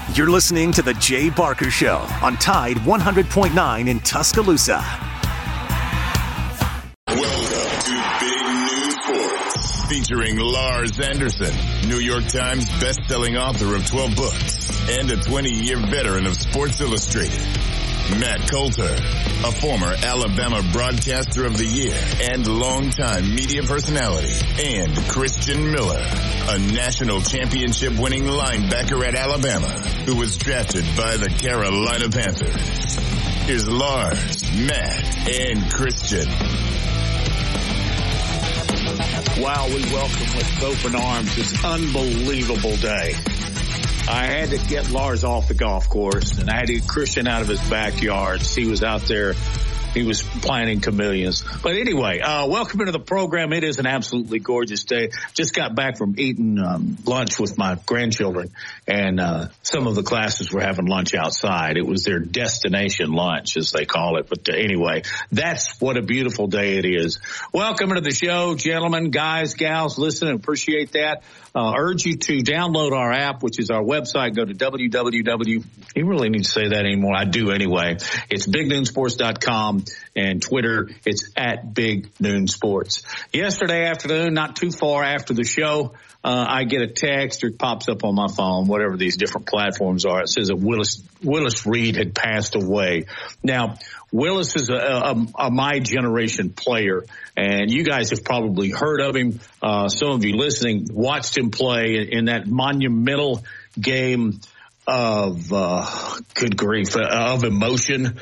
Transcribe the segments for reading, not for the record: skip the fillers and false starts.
You're listening to The Jay Barker Show on Tide 100.9 in Tuscaloosa. Welcome to Big Noon Sports, featuring Lars Anderson, New York Times best-selling author of 12 books and a 20-year veteran of Sports Illustrated. Matt Coulter, a former Alabama Broadcaster of the Year and longtime media personality. And Christian Miller, a national championship-winning linebacker at Alabama who was drafted by the Carolina Panthers. Here's Lars, Matt, and Christian. Wow, we welcome with open arms this unbelievable day. I had to get Lars off the golf course, and I had to get Christian out of his backyard. He was out there. He was planting chameleons. But anyway, welcome into the program. It is an absolutely gorgeous day. Just got back from eating lunch with my grandchildren, and some of the classes were having lunch outside. It was their destination lunch, as they call it. But anyway, that's what a beautiful day it is. Welcome into the show, gentlemen, guys, gals. Listen, appreciate that. Urge you to download our app, which is our website. Go to www. You really need to say that anymore. I do anyway. It's bignoonsports.com, and Twitter, it's at Big Noon Sports. Yesterday afternoon, not too far after the show, I get a text, or it pops up on my phone, whatever these different platforms are. It says that Willis Reed had passed away. Now, Willis is a my generation player, and you guys have probably heard of him. Some of you listening watched him play in that monumental game of good grief, of emotion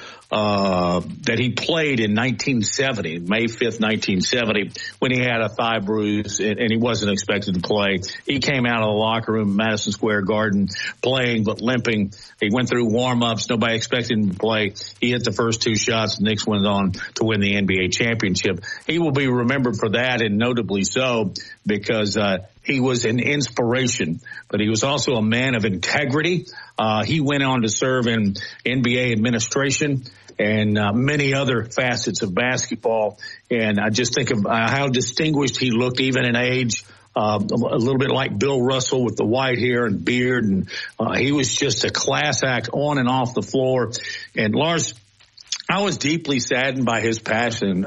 that he played in 1970, May 5th, 1970, when he had a thigh bruise and he wasn't expected to play. He came out of the locker room at Madison Square Garden playing but limping. He went through warm-ups. Nobody expected him to play. He hit the first two shots. The Knicks went on to win the NBA championship. He will be remembered for that, and notably so, because he was an inspiration, but he was also a man of integrity. He went on to serve in NBA administration and many other facets of basketball. And I just think of how distinguished he looked, even in age, a little bit like Bill Russell with the white hair and beard. And he was just a class act on and off the floor. And Lars, I was deeply saddened by his passing,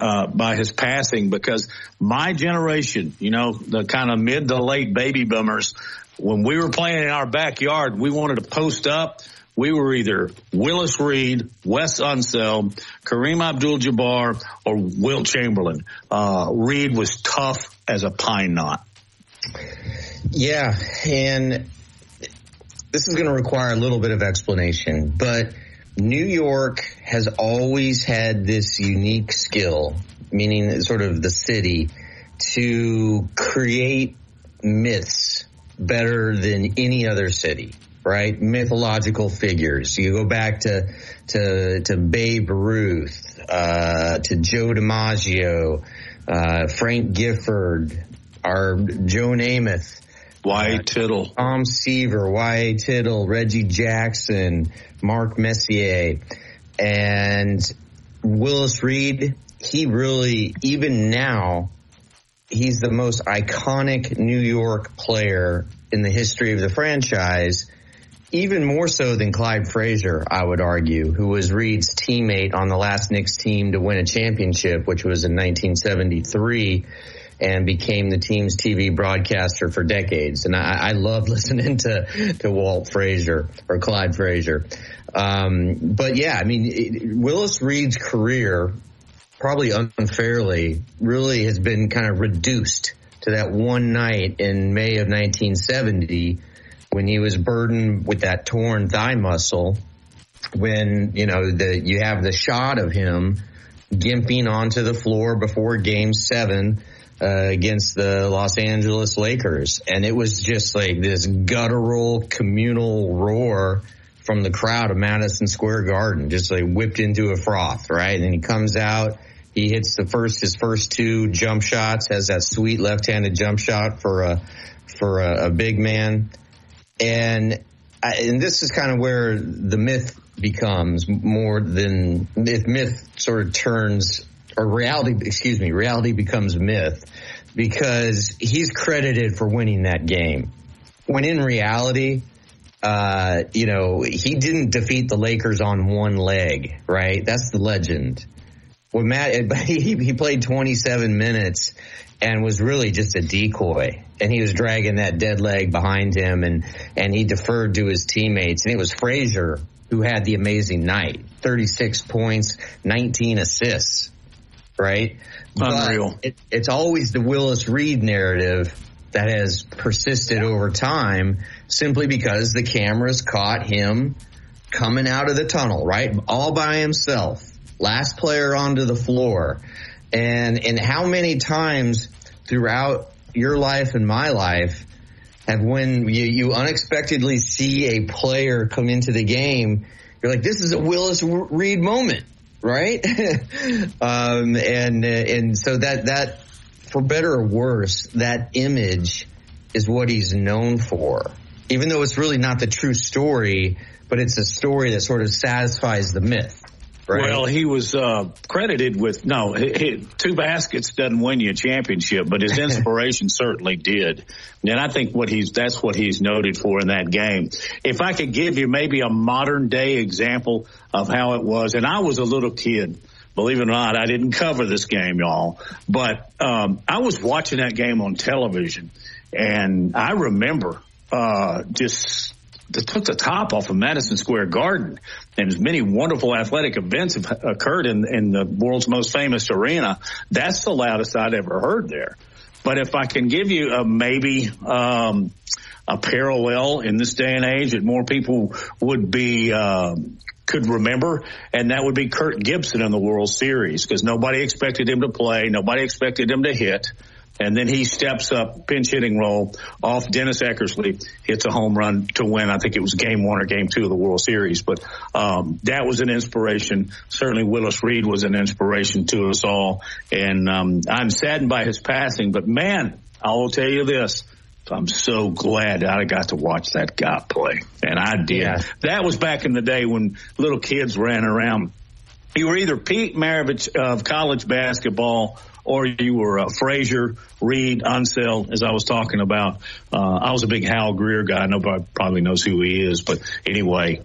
because my generation, you know, the kind of mid to late baby boomers, when we were playing in our backyard, we wanted to post up. We were either Willis Reed, Wes Unseld, Kareem Abdul-Jabbar, or Wilt Chamberlain. Reed was tough as a pine knot. Yeah, and this is going to require a little bit of explanation, but New York has always had this unique skill, meaning sort of the city, to create myths better than any other city, right? Mythological figures. You go back to Babe Ruth, to Joe DiMaggio, Frank Gifford, our Joe Namath, Y.A. Tittle, Tom Seaver, Y.A. Tittle, Reggie Jackson, Mark Messier, and Willis Reed. He really, even now, he's the most iconic New York player in the history of the franchise, even more so than Clyde Frazier, I would argue, who was Reed's teammate on the last Knicks team to win a championship, which was in 1973. And became the team's TV broadcaster for decades. And I love listening to Walt Frazier or Clyde Frazier. But yeah, I mean, Willis Reed's career, probably unfairly, really has been kind of reduced to that one night in May of 1970 when he was burdened with that torn thigh muscle, when, you know, you have the shot of him gimping onto the floor before Game 7 against the Los Angeles Lakers. And it was just like this guttural communal roar from the crowd of Madison Square Garden, just like whipped into a froth, right? And he comes out, he hits his first two jump shots, has that sweet left-handed jump shot for a big man. And this is kind of where the myth becomes more than myth sort of turns, or reality becomes myth, because he's credited for winning that game. When in reality, he didn't defeat the Lakers on one leg, right? That's the legend. Well, he played 27 minutes and was really just a decoy. And he was dragging that dead leg behind him, and he deferred to his teammates. And it was Frazier who had the amazing night. 36 points, 19 assists, right? Unreal. But it's always the Willis Reed narrative that has persisted over time simply because the cameras caught him coming out of the tunnel, right? All by himself. Last player onto the floor. And how many times throughout your life and my life have when you unexpectedly see a player come into the game, you're like, this is a Willis Reed moment, right? And so that for better or worse, that image is what he's known for. Even though it's really not the true story, but it's a story that sort of satisfies the myth. Right. Well, he was credited with 2 baskets doesn't win you a championship, but his inspiration certainly did. And I think that's what he's noted for in that game. If I could give you maybe a modern day example of how it was, and I was a little kid, believe it or not, I didn't cover this game, y'all, but I was watching that game on television, and I remember just took the top off of Madison Square Garden, and as many wonderful athletic events have occurred in the world's most famous arena. That's the loudest I'd ever heard there. But if I can give you a parallel in this day and age that more people would be could remember, and that would be Kirk Gibson in the World Series, because nobody expected him to play, nobody expected him to hit. And then he steps up, pinch hitting role off Dennis Eckersley, hits a home run to win. I think it was game 1 or game 2 of the World Series. But that was an inspiration. Certainly Willis Reed was an inspiration to us all. And I'm saddened by his passing. But, man, I will tell you this. I'm so glad I got to watch that guy play. And I did. Yeah. That was back in the day when little kids ran around. You were either Pete Maravich of college basketball, or you were Frazier, Reed, Unseld, as I was talking about. I was a big Hal Greer guy. Nobody probably knows who he is. But anyway,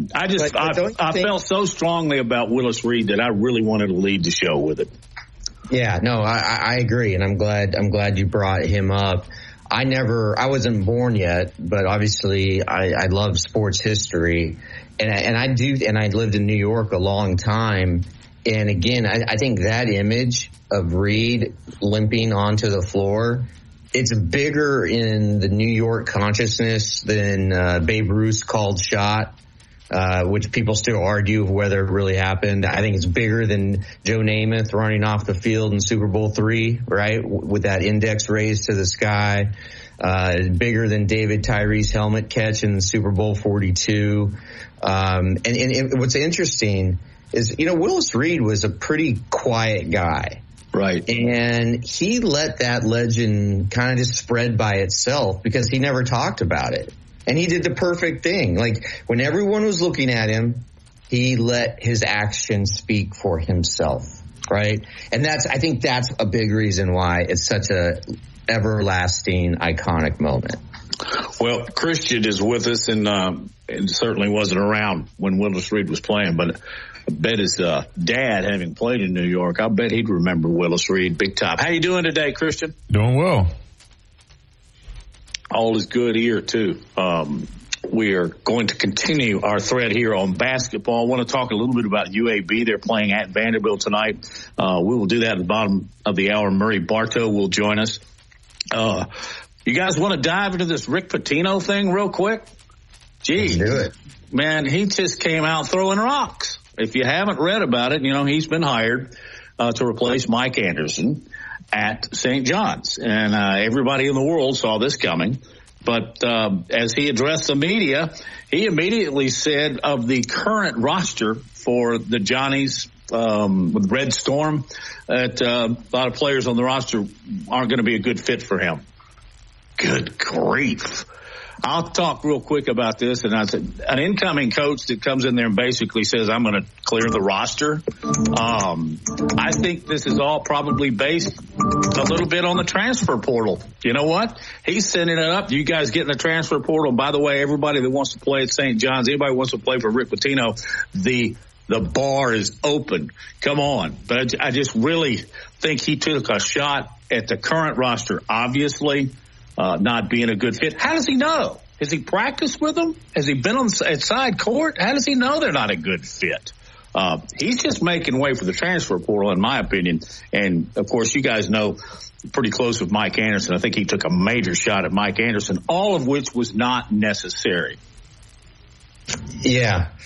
I felt so strongly about Willis Reed that I really wanted to lead the show with it. Yeah, no, I agree. And I'm glad you brought him up. I wasn't born yet, but obviously I love sports history. And I lived in New York a long time. And again, I think that image of Reed limping onto the floor, it's bigger in the New York consciousness than Babe Ruth's called shot, which people still argue whether it really happened. I think it's bigger than Joe Namath running off the field in Super Bowl III, right, with that index raised to the sky. Bigger than David Tyree's helmet catch in Super Bowl 42. And what's interesting is, Willis Reed was a pretty quiet guy. Right. And he let that legend kind of just spread by itself because he never talked about it. And he did the perfect thing. Like, when everyone was looking at him, he let his actions speak for himself. Right. And I think that's a big reason why it's such a everlasting, iconic moment. Well, Christian is with us, and certainly wasn't around when Willis Reed was playing, but I bet his dad, having played in New York, I bet he'd remember Willis Reed big time. How you doing today, Christian? Doing well. All is good here, too. We are going to continue our thread here on basketball. I want to talk a little bit about UAB. They're playing at Vanderbilt tonight. We will do that at the bottom of the hour. Murray Bartow will join us. You guys want to dive into this Rick Pitino thing real quick? Gee, let's do it. Man, he just came out throwing rocks. If you haven't read about it, he's been hired to replace Mike Anderson at St. John's. And everybody in the world saw this coming. But as he addressed the media, he immediately said of the current roster for the Johnnies with Red Storm, that a lot of players on the roster aren't going to be a good fit for him. Good grief. I'll talk real quick about this. And I said, an incoming coach that comes in there and basically says, I'm going to clear the roster. I think this is all probably based a little bit on the transfer portal. You know what? He's sending it up. You guys get in the transfer portal. And by the way, everybody that wants to play at St. John's, anybody who wants to play for Rick Pitino, the bar is open. Come on. But I just really think he took a shot at the current roster, obviously. Not being a good fit. How does he know? Has he practiced with them? Has he been at side court? How does he know they're not a good fit? He's just making way for the transfer portal, in my opinion. And, of course, you guys know pretty close with Mike Anderson. I think he took a major shot at Mike Anderson, all of which was not necessary. Yeah,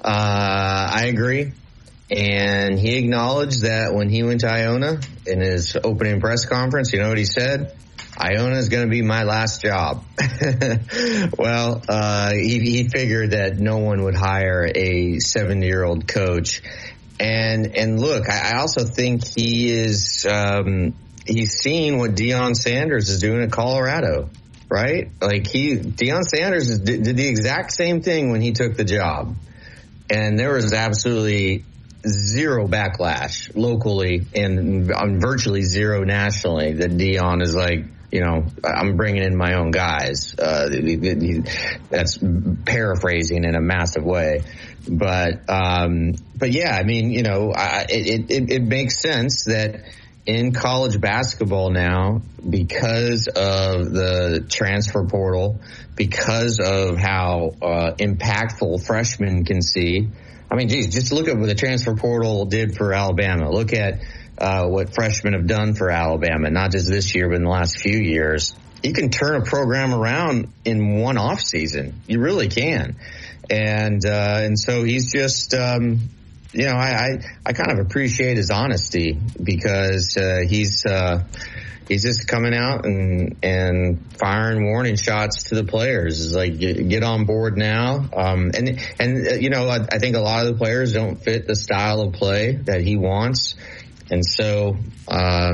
I agree. And he acknowledged that when he went to Iona in his opening press conference, you know what he said? Iona is going to be my last job. Well, he figured that no one would hire a 70-year-old coach. And look, I also think he is, he's seeing what Deion Sanders is doing at Colorado, right? Like Deion Sanders did the exact same thing when he took the job. And there was absolutely zero backlash locally and virtually zero nationally that Deion is like, you know, I'm bringing in my own guys. That's paraphrasing in a massive way. But yeah, I mean, you know, it makes sense that in college basketball now, because of the transfer portal, because of how impactful freshmen can see. I mean, geez, just look at what the transfer portal did for Alabama. Look at what freshmen have done for Alabama, not just this year, but in the last few years. You can turn a program around in one off season. You really can. And so he's just, you know, I kind of appreciate his honesty because he's just coming out and firing warning shots to the players. It's like, get on board now. And you know, I think a lot of the players don't fit the style of play that he wants. And so, I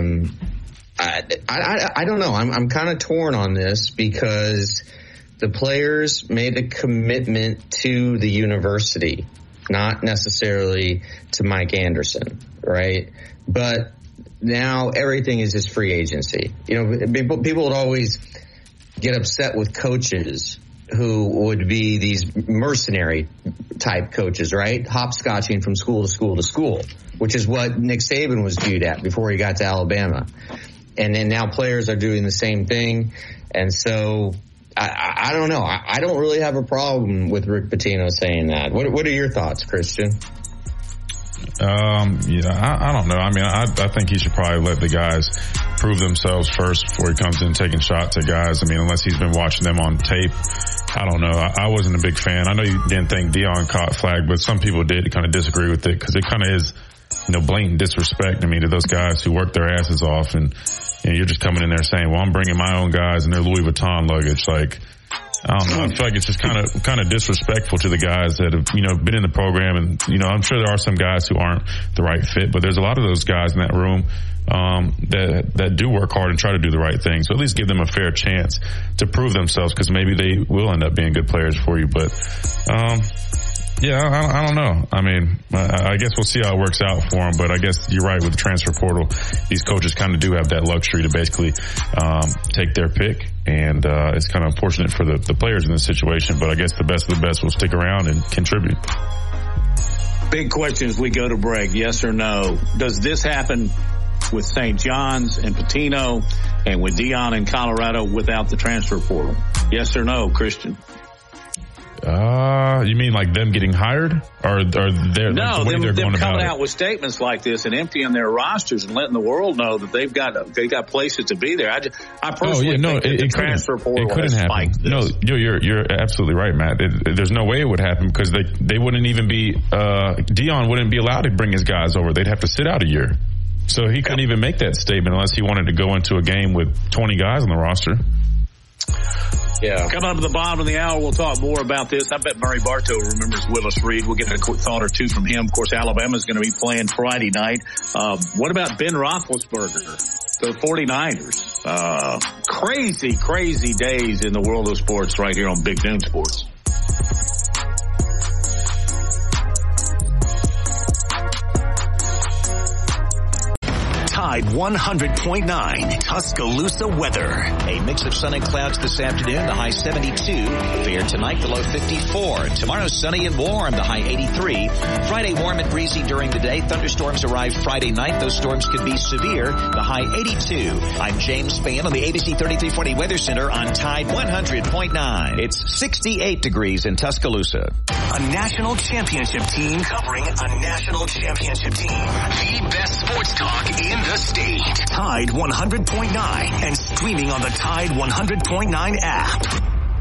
don't know. I'm kind of torn on this because the players made a commitment to the university, not necessarily to Mike Anderson, right? But now everything is just free agency. You know, people would always get upset with coaches who would be these mercenary type coaches, right? Hopscotching from school to school to school, which is what Nick Saban was viewed at before he got to Alabama. And then now players are doing the same thing. And so I don't know. I don't really have a problem with Rick Pitino saying that. What are your thoughts, Christian? Yeah, I don't know. I mean, I think he should probably let the guys prove themselves first before he comes in taking shots at guys. I mean, unless he's been watching them on tape. I don't know. I wasn't a big fan. I know you didn't think Deion caught flag, but some people did kind of disagree with it because it kind of is, you know, blatant disrespect, I mean, to those guys who work their asses off. And you know, you're just coming in there saying, well, I'm bringing my own guys and their Louis Vuitton luggage. Like, I don't know. I feel like it's just kind of disrespectful to the guys that have, you know, been in the program. And, you know, I'm sure there are some guys who aren't the right fit, but there's a lot of those guys in that room, that do work hard and try to do the right thing. So at least give them a fair chance to prove themselves because maybe they will end up being good players for you. But, yeah, I don't know. I mean, I guess we'll see how it works out for them, but I guess you're right with the transfer portal. These coaches kind of do have that luxury to basically take their pick, and it's kind of unfortunate for the players in this situation, but I guess the best of the best will stick around and contribute. Big question as we go to break, yes or no. Does this happen with St. John's and Pitino and with Deion in Colorado without the transfer portal? Yes or no, Christian? You mean like them getting hired, or they're no? Like them coming out with statements like this and emptying their rosters and letting the world know that they've got places to be there. I personally think that the transfer portal has spiked this. No, you're absolutely right, Matt. There's no way it would happen because they wouldn't even be Deion wouldn't be allowed to bring his guys over. They'd have to sit out a year, so he couldn't even make that statement unless he wanted to go into a game with 20 guys on the roster. Yeah. Coming up at the bottom of the hour, we'll talk more about this. I bet Murray Bartow remembers Willis Reed. We'll get a quick thought or two from him. Of course, Alabama's going to be playing Friday night. What about Ben Roethlisberger? the 49ers. Crazy days in the world of sports right here on Big Noon Sports. Tide 100.9 Tuscaloosa weather. A mix of sun and clouds this afternoon, the high 72. Fair tonight, the low 54. Tomorrow, sunny and warm, the high 83. Friday, warm and breezy during the day. Thunderstorms arrive Friday night. Those storms could be severe, the high 82. I'm James Spann on the ABC 3340 Weather Center on Tide 100.9. It's 68 degrees in Tuscaloosa. A national championship team covering a national championship team. The best sports talk in the state. Tide 100.9 and streaming on the Tide 100.9 app.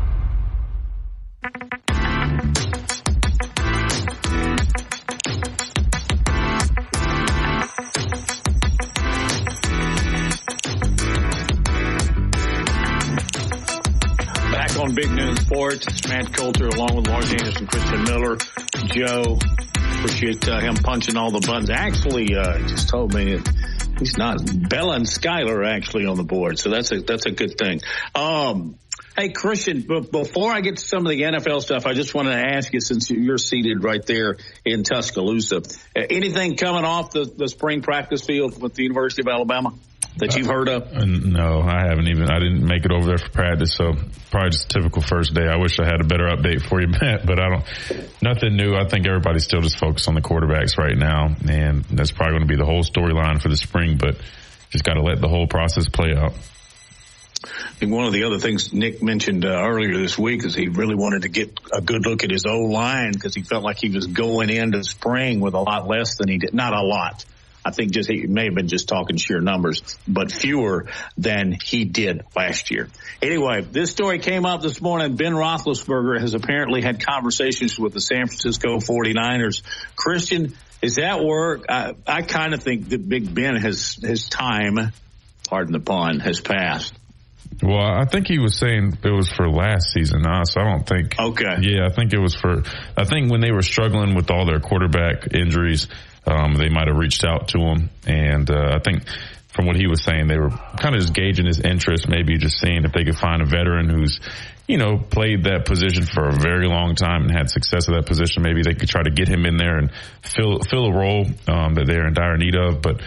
Back on Big Noon Sports, it's Matt Coulter along with Lars Anderson, Christian Miller, Joe. Appreciate him punching all the buttons. Actually, just told me he's not. Bella and Skyler are actually on the board, so that's a good thing. Hey, Christian, before I get to some of the NFL stuff, I just wanted to ask you, since you're seated right there in Tuscaloosa, anything coming off the spring practice field with the University of Alabama that you've heard of? No, I haven't even. I didn't make it over there for practice, so probably just a typical first day. I wish I had a better update for you, Matt, but nothing new. I think everybody's still just focused on the quarterbacks right now, and that's probably going to be the whole storyline for the spring, but just got to let the whole process play out. I think one of the other things Nick mentioned earlier this week is he really wanted to get a good look at his O-line because he felt like he was going into spring with a lot less than he did. Not a lot. I think he may have been just talking sheer numbers, but fewer than he did last year. Anyway, this story came up this morning. Ben Roethlisberger has apparently had conversations with the San Francisco 49ers. Christian, is that work? I kind of think that Big Ben his time, pardon the pun, has passed. Well, I think he was saying it was for last season, so I don't think. Okay. Yeah, I think it was I think when they were struggling with all their quarterback injuries, they might have reached out to him. And I think from what he was saying, they were kind of just gauging his interest, maybe just seeing if they could find a veteran who's, played that position for a very long time and had success at that position. Maybe they could try to get him in there and fill a role that they're in dire need of. But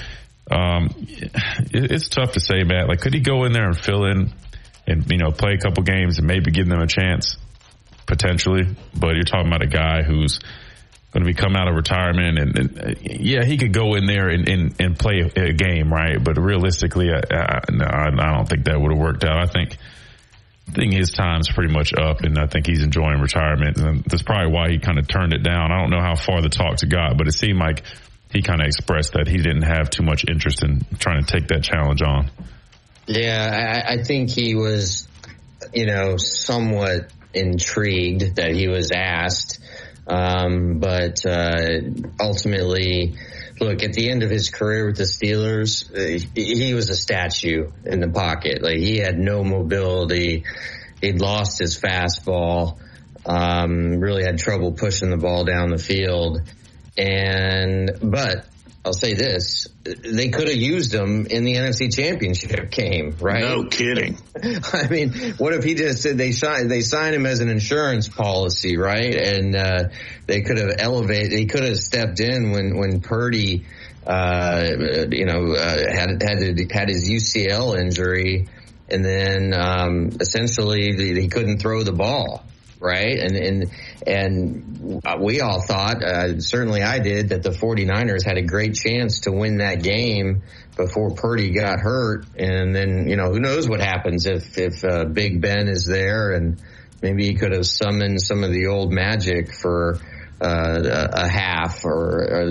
it's tough to say, Matt. Like, could he go in there and fill in and, play a couple games and maybe give them a chance? Potentially. But you're talking about a guy who's going to be coming out of retirement and yeah, he could go in there and play a game, right? But realistically, I don't think that would have worked out. I think his time's pretty much up, and I think he's enjoying retirement. And that's probably why he kind of turned it down. I don't know how far the talks got, but it seemed like he kind of expressed that he didn't have too much interest in trying to take that challenge on. Yeah, I think he was, somewhat intrigued that he was asked. But ultimately, look, at the end of his career with the Steelers, he was a statue in the pocket. Like, he had no mobility. He'd lost his fastball, really had trouble pushing the ball down the field. But I'll say this, they could have used him in the NFC Championship game, right? No kidding. I mean, what if he just said they signed him as an insurance policy, right? And they could have he could have stepped in when Purdy had his UCL injury, and then essentially he couldn't throw the ball. Right. And we all thought, certainly I did, that the 49ers had a great chance to win that game before Purdy got hurt. And then, who knows what happens if Big Ben is there, and maybe he could have summoned some of the old magic for a half or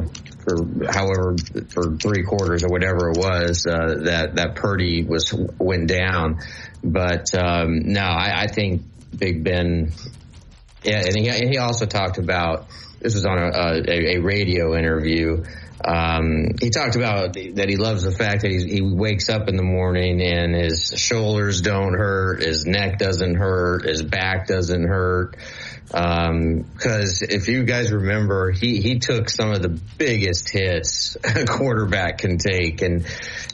for 3 quarters or whatever it was, that Purdy went down. But, no, I think Big Ben, yeah, and he also talked about, this was on a radio interview. He talked about that he loves the fact that he wakes up in the morning and his shoulders don't hurt, his neck doesn't hurt, his back doesn't hurt. Because if you guys remember, he took some of the biggest hits a quarterback can take, and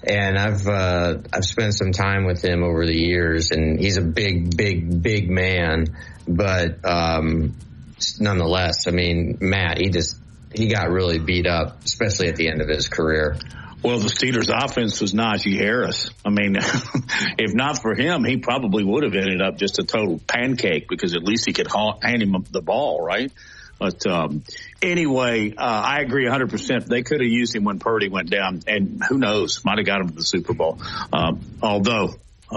I've spent some time with him over the years, and he's a big man, but nonetheless, I mean, Matt, he got really beat up, especially at the end of his career. Well, the Steelers' offense was Najee Harris. I mean, if not for him, he probably would have ended up just a total pancake, because at least he could hand him the ball, right? But anyway, I agree 100%. They could have used him when Purdy went down, and who knows, might have got him to the Super Bowl. Although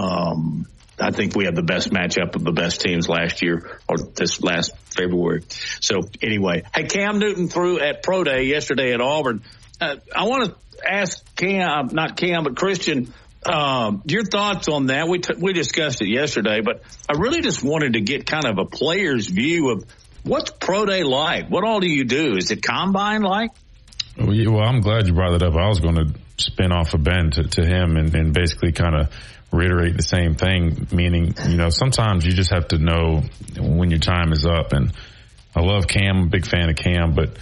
I think we had the best matchup of the best teams last year, or this last February. So anyway, hey, Cam Newton threw at Pro Day yesterday at Auburn. I want to ask Christian, your thoughts on that. We discussed it yesterday, but I really just wanted to get kind of a player's view of what's Pro Day like. What all do you do? Is it combine like? Well, I'm glad you brought that up. I was going to spin off a Ben to him and basically kind of reiterate the same thing, meaning, sometimes you just have to know when your time is up. And I love Cam. I'm a big fan of Cam, but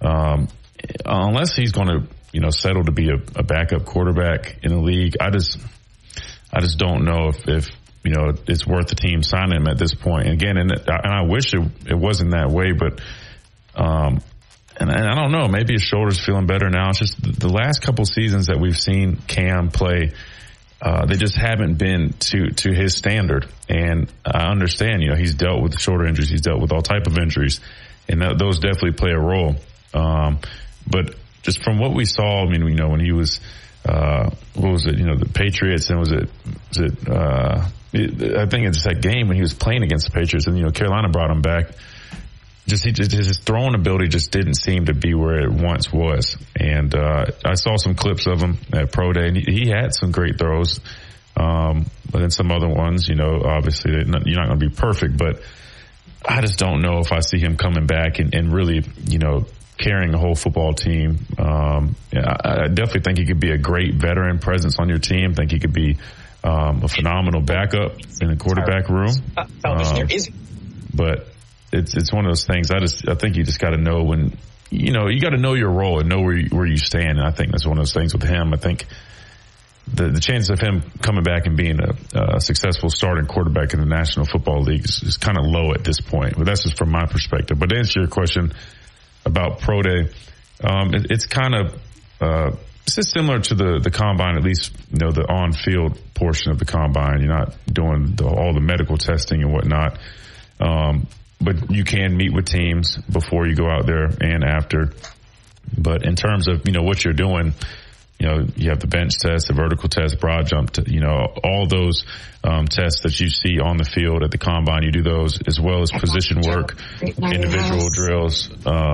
unless he's going to, settle to be a backup quarterback in the league, I just don't know if it's worth the team signing him at this point. And again, and I wish it wasn't that way, but and I don't know, maybe his shoulder's feeling better now. It's just the last couple seasons that we've seen Cam play, they just haven't been to his standard. And I understand, he's dealt with shoulder injuries, he's dealt with all type of injuries, and those definitely play a role. But just from what we saw, I mean, when he was, what was it, the Patriots, and I think it's that game when he was playing against the Patriots, and, Carolina brought him back. His throwing ability just didn't seem to be where it once was. And, I saw some clips of him at Pro Day, and he had some great throws. But then some other ones, obviously you're not going to be perfect, but I just don't know if I see him coming back and really, carrying the whole football team. I definitely think he could be a great veteran presence on your team. I think he could be a phenomenal backup in the quarterback room. But it's one of those things. I think you just got to know when, you got to know your role and know where you stand. And I think that's one of those things with him. I think the chances of him coming back and being a successful starting quarterback in the National Football League is kind of low at this point. But that's just from my perspective. But to answer your question about Pro Day, it's kind of it's just similar to the combine, at least the on-field portion of the combine. You're not doing all the medical testing and whatnot, but you can meet with teams before you go out there and after. But in terms of what you're doing, you have the bench test, the vertical test, broad jump, all those tests that you see on the field at the combine. You do those as well as position work, individual drills.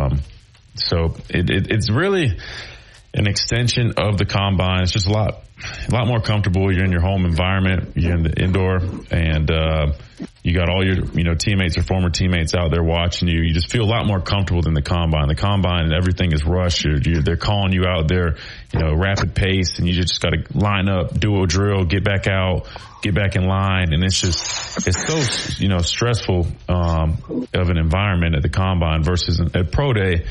So it's really an extension of the combine. It's just a lot more comfortable. You're in your home environment. You're in the indoor, and you got all your teammates or former teammates out there watching you. You just feel a lot more comfortable than the combine. The combine, everything is rushed. They're calling you out there, rapid pace, and you just got to line up, do a drill, get back out, get back in line, and it's so stressful of an environment at the combine versus at Pro Day.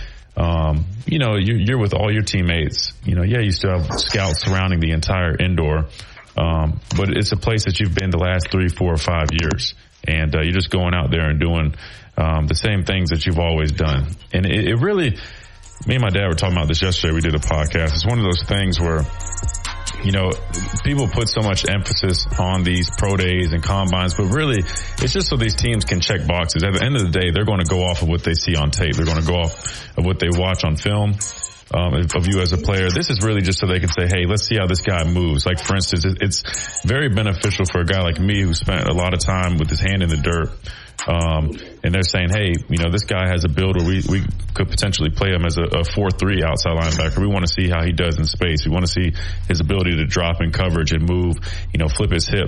You're with all your teammates. You still have scouts surrounding the entire indoor, but it's a place that you've been the last 3, 4, or 5 years, and you're just going out there and doing the same things that you've always done. And it really, me and my dad were talking about this yesterday. We did a podcast. It's one of those things where people put so much emphasis on these pro days and combines, but really it's just so these teams can check boxes. At the end of the day, they're going to go off of what they see on tape. They're going to go off of what they watch on film of you as a player. This is really just so they can say, hey, let's see how this guy moves. Like, for instance, it's very beneficial for a guy like me who spent a lot of time with his hand in the dirt. And they're saying, hey, this guy has a build where we could potentially play him as a 4-3 outside linebacker. We want to see how he does in space. We want to see his ability to drop in coverage and move, flip his hips.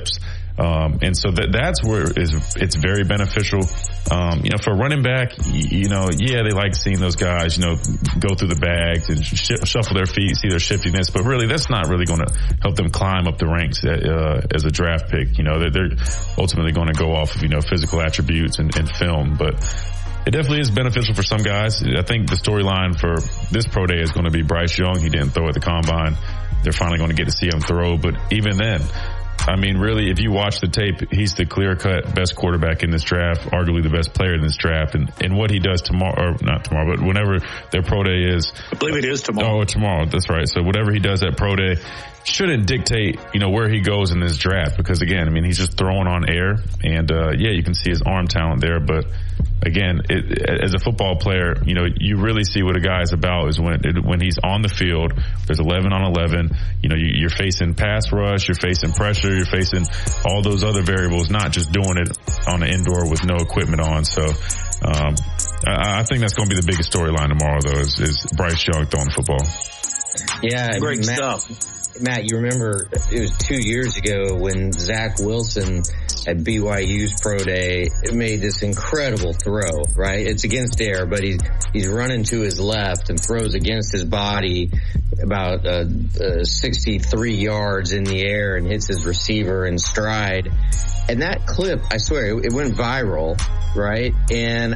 And so that's where it's very beneficial. For a running back, they like seeing those guys, go through the bags and shuffle their feet, see their shiftiness, but really that's not really going to help them climb up the ranks as a draft pick. They're ultimately going to go off of, physical attributes and film, but it definitely is beneficial for some guys. I think the storyline for this pro day is going to be Bryce Young. He didn't throw at the combine. They're finally going to get to see him throw, but even then, really, if you watch the tape, he's the clear-cut best quarterback in this draft, arguably the best player in this draft. And what he does tomorrow, or not tomorrow, but whenever their pro day is. I believe it is tomorrow. Oh, tomorrow. That's right. So whatever he does at pro day shouldn't dictate, where he goes in this draft. Because, again, he's just throwing on air. And, you can see his arm talent there. But, again, as a football player, you really see what a guy is about is when he's on the field, there's 11 on 11. You're facing pass rush, you're facing pressure, you're facing all those other variables, not just doing it on the indoor with no equipment on. So, I think that's going to be the biggest storyline tomorrow, though, is Bryce Young throwing the football. Yeah. Great stuff. Matt, you remember it was 2 years ago when Zach Wilson at BYU's pro day made this incredible throw, right? It's against air, but he's running to his left and throws against his body about 63 yards in the air and hits his receiver in stride. And that clip, I swear, it went viral, right? And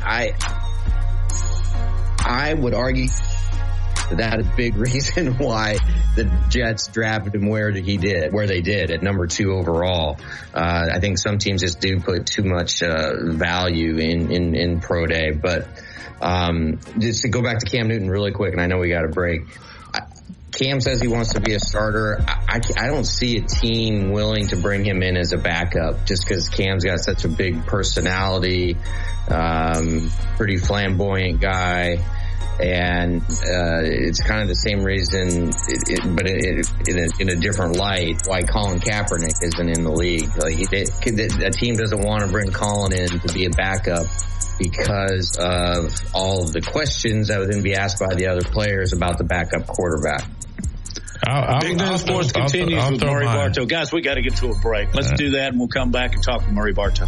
I would argue that is a big reason why the Jets drafted him where they did at number 2 overall. I think some teams just do put too much value in pro day. But just to go back to Cam Newton really quick, and I know we got a break. Cam says he wants to be a starter. I don't see a team willing to bring him in as a backup just because Cam's got such a big personality, pretty flamboyant guy. And it's kind of the same reason, but in a different light, why Colin Kaepernick isn't in the league. Like a team doesn't want to bring Colin in to be a backup because of all of the questions that would then be asked by the other players about the backup quarterback. Big News Sports continues with Murray Bartow. Guys, we got to get to a break. Let's do that, and we'll come back and talk with Murray Bartow.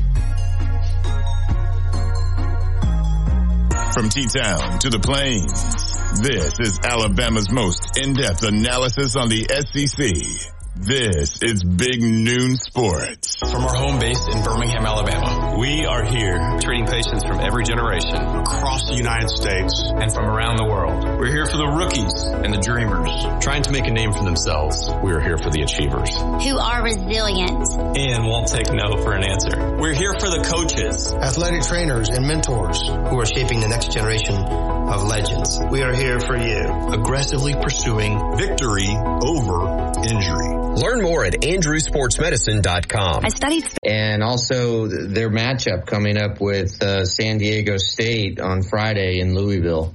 From T-Town to the Plains, this is Alabama's most in-depth analysis on the SEC. This is Big Noon Sports. From our home base in Birmingham, Alabama, we are here treating patients from every generation across the United States and from around the world. We're here for the rookies and the dreamers trying to make a name for themselves. We are here for the achievers who are resilient and won't take no for an answer. We're here for the coaches, athletic trainers and mentors who are shaping the next generation of legends. We are here for you, aggressively pursuing victory over injury. Learn more at andrewsportsmedicine.com. I studied. And also their matchup coming up with San Diego State on Friday in Louisville.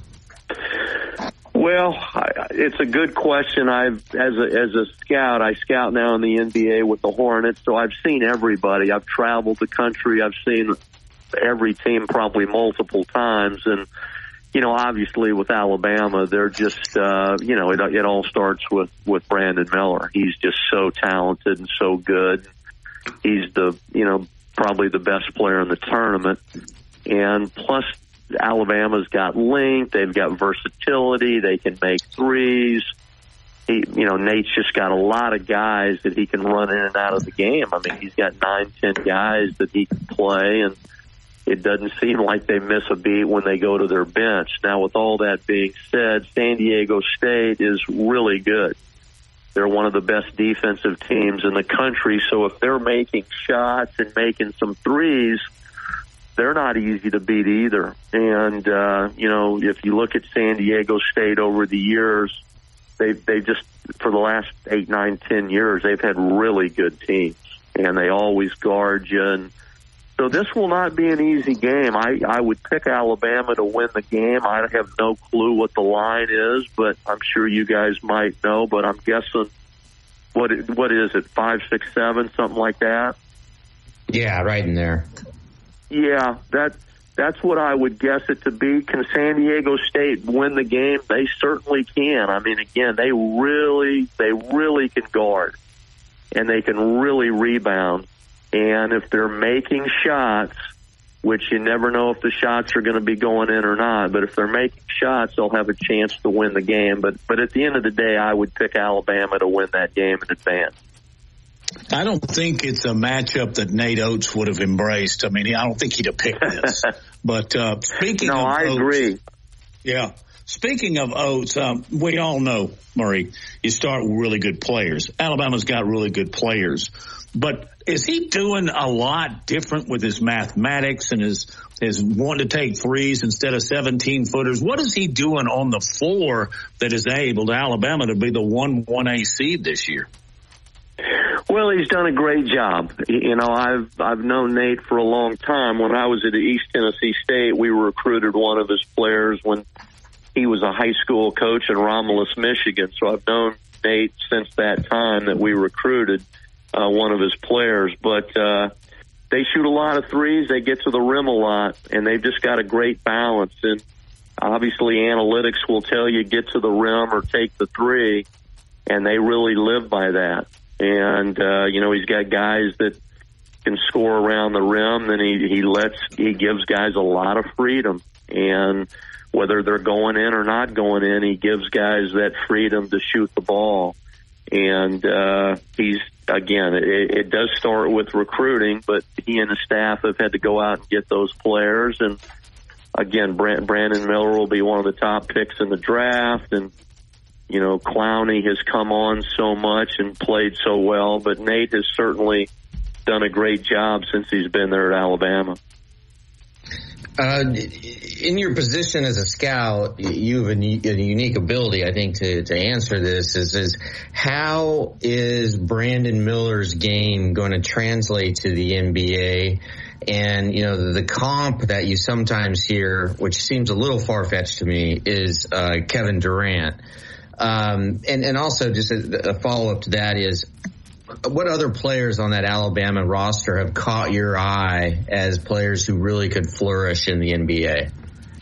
Well, it's a good question. As a scout, I scout now in the NBA with the Hornets, so I've seen everybody. I've traveled the country. I've seen every team probably multiple times, and obviously with Alabama, they're just, it all starts with Brandon Miller. He's just so talented and so good. He's probably the best player in the tournament. And plus, Alabama's got length. They've got versatility. They can make threes. Nate's just got a lot of guys that he can run in and out of the game. I mean, he's got 9-10 guys that he can play, and it doesn't seem like they miss a beat when they go to their bench. Now, with all that being said, San Diego State is really good. They're one of the best defensive teams in the country, so if they're making shots and making some threes, they're not easy to beat either. And, if you look at San Diego State over the years, they just, for the last 8, 9, 10 years, they've had really good teams, and they always guard you. And so this will not be an easy game. I would pick Alabama to win the game. I have no clue what the line is, but I'm sure you guys might know. But I'm guessing, what is it, 5, 6, 7, something like that? Yeah, right in there. Yeah, that's what I would guess it to be. Can San Diego State win the game? They certainly can. I mean, again, they really can guard. and they can really rebound. And if they're making shots, which you never know if the shots are going to be going in or not, but if they're making shots, they'll have a chance to win the game. But at the end of the day, I would pick Alabama to win that game in advance. I don't think it's a matchup that Nate Oates would have embraced. I mean, I don't think he'd have picked this. But speaking of I Oates, agree. Yeah. Speaking of Oates, we all know, Murray, you start with really good players. Alabama's got really good players. But is he doing a lot different with his mathematics and his wanting to take threes instead of 17-footers? What is he doing on the floor that is able to Alabama to be the 1-1A seed this year? Well, he's done a great job. You know, I've known Nate for a long time. When I was at East Tennessee State, we recruited one of his players when he was a high school coach in Romulus, Michigan. So I've known Nate since that time that we recruited one of his players. But they shoot a lot of threes. They get to the rim a lot, and they've just got a great balance. And obviously analytics will tell you get to the rim or take the three, and they really live by that. And, you know, he's got guys that can score around the rim, then he gives guys a lot of freedom. And whether they're going in or not going in, he gives guys that freedom to shoot the ball. And it does start with recruiting, but he and the staff have had to go out and get those players. And again, Brandon Miller will be one of the top picks in the draft, and you know, Clowney has come on so much and played so well, but Nate has certainly done a great job since he's been there at Alabama. In your position as a scout, you have a unique ability, I think, to answer this. Is how is Brandon Miller's game going to translate to the NBA? And, you know, the comp that you sometimes hear, which seems a little far-fetched to me, is Kevin Durant. And also just a follow-up to that is, what other players on that Alabama roster have caught your eye as players who really could flourish in the NBA?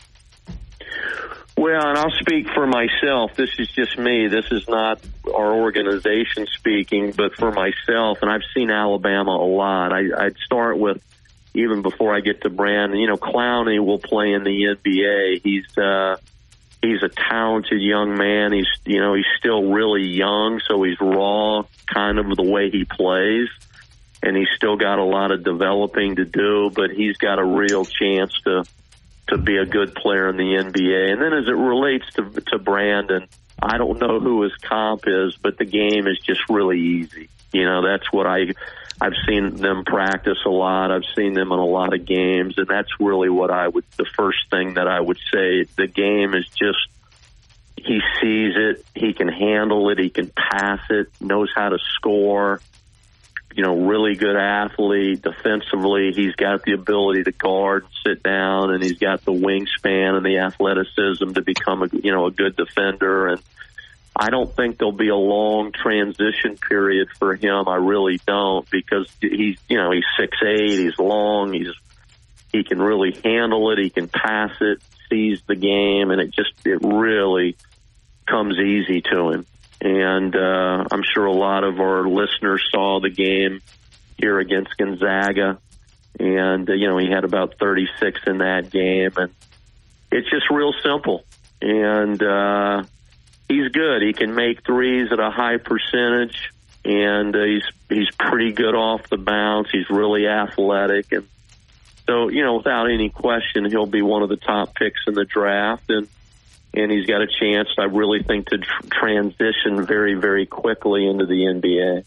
Well, and I'll speak for myself. This is just me. This is not our organization speaking, but for myself. And I've seen Alabama a lot. I'd start with, even before I get to Brandon, you know, Clowney will play in the NBA. He's a talented young man. He's still really young, so he's raw kind of the way he plays, and he's still got a lot of developing to do, but he's got a real chance to be a good player in the NBA. And then as it relates to Brandon, I don't know who his comp is, but the game is just really easy. You know, that's what I've seen them practice a lot. I've seen them in a lot of games, and that's really the first thing that I would say. The game is just, he sees it, he can handle it, he can pass it, knows how to score, you know, really good athlete. Defensively, he's got the ability to guard, sit down, and he's got the wingspan and the athleticism to become a good defender. And I don't think there'll be a long transition period for him. I really don't, because he's 6'8", he's long, he can really handle it, he can pass it, sees the game, and it really comes easy to him. And I'm sure a lot of our listeners saw the game here against Gonzaga, and he had about 36 in that game, and it's just real simple. And he's good. He can make threes at a high percentage, and he's pretty good off the bounce. He's really athletic, and so without any question, he'll be one of the top picks in the draft, and he's got a chance, I really think, to transition very, very quickly into the NBA.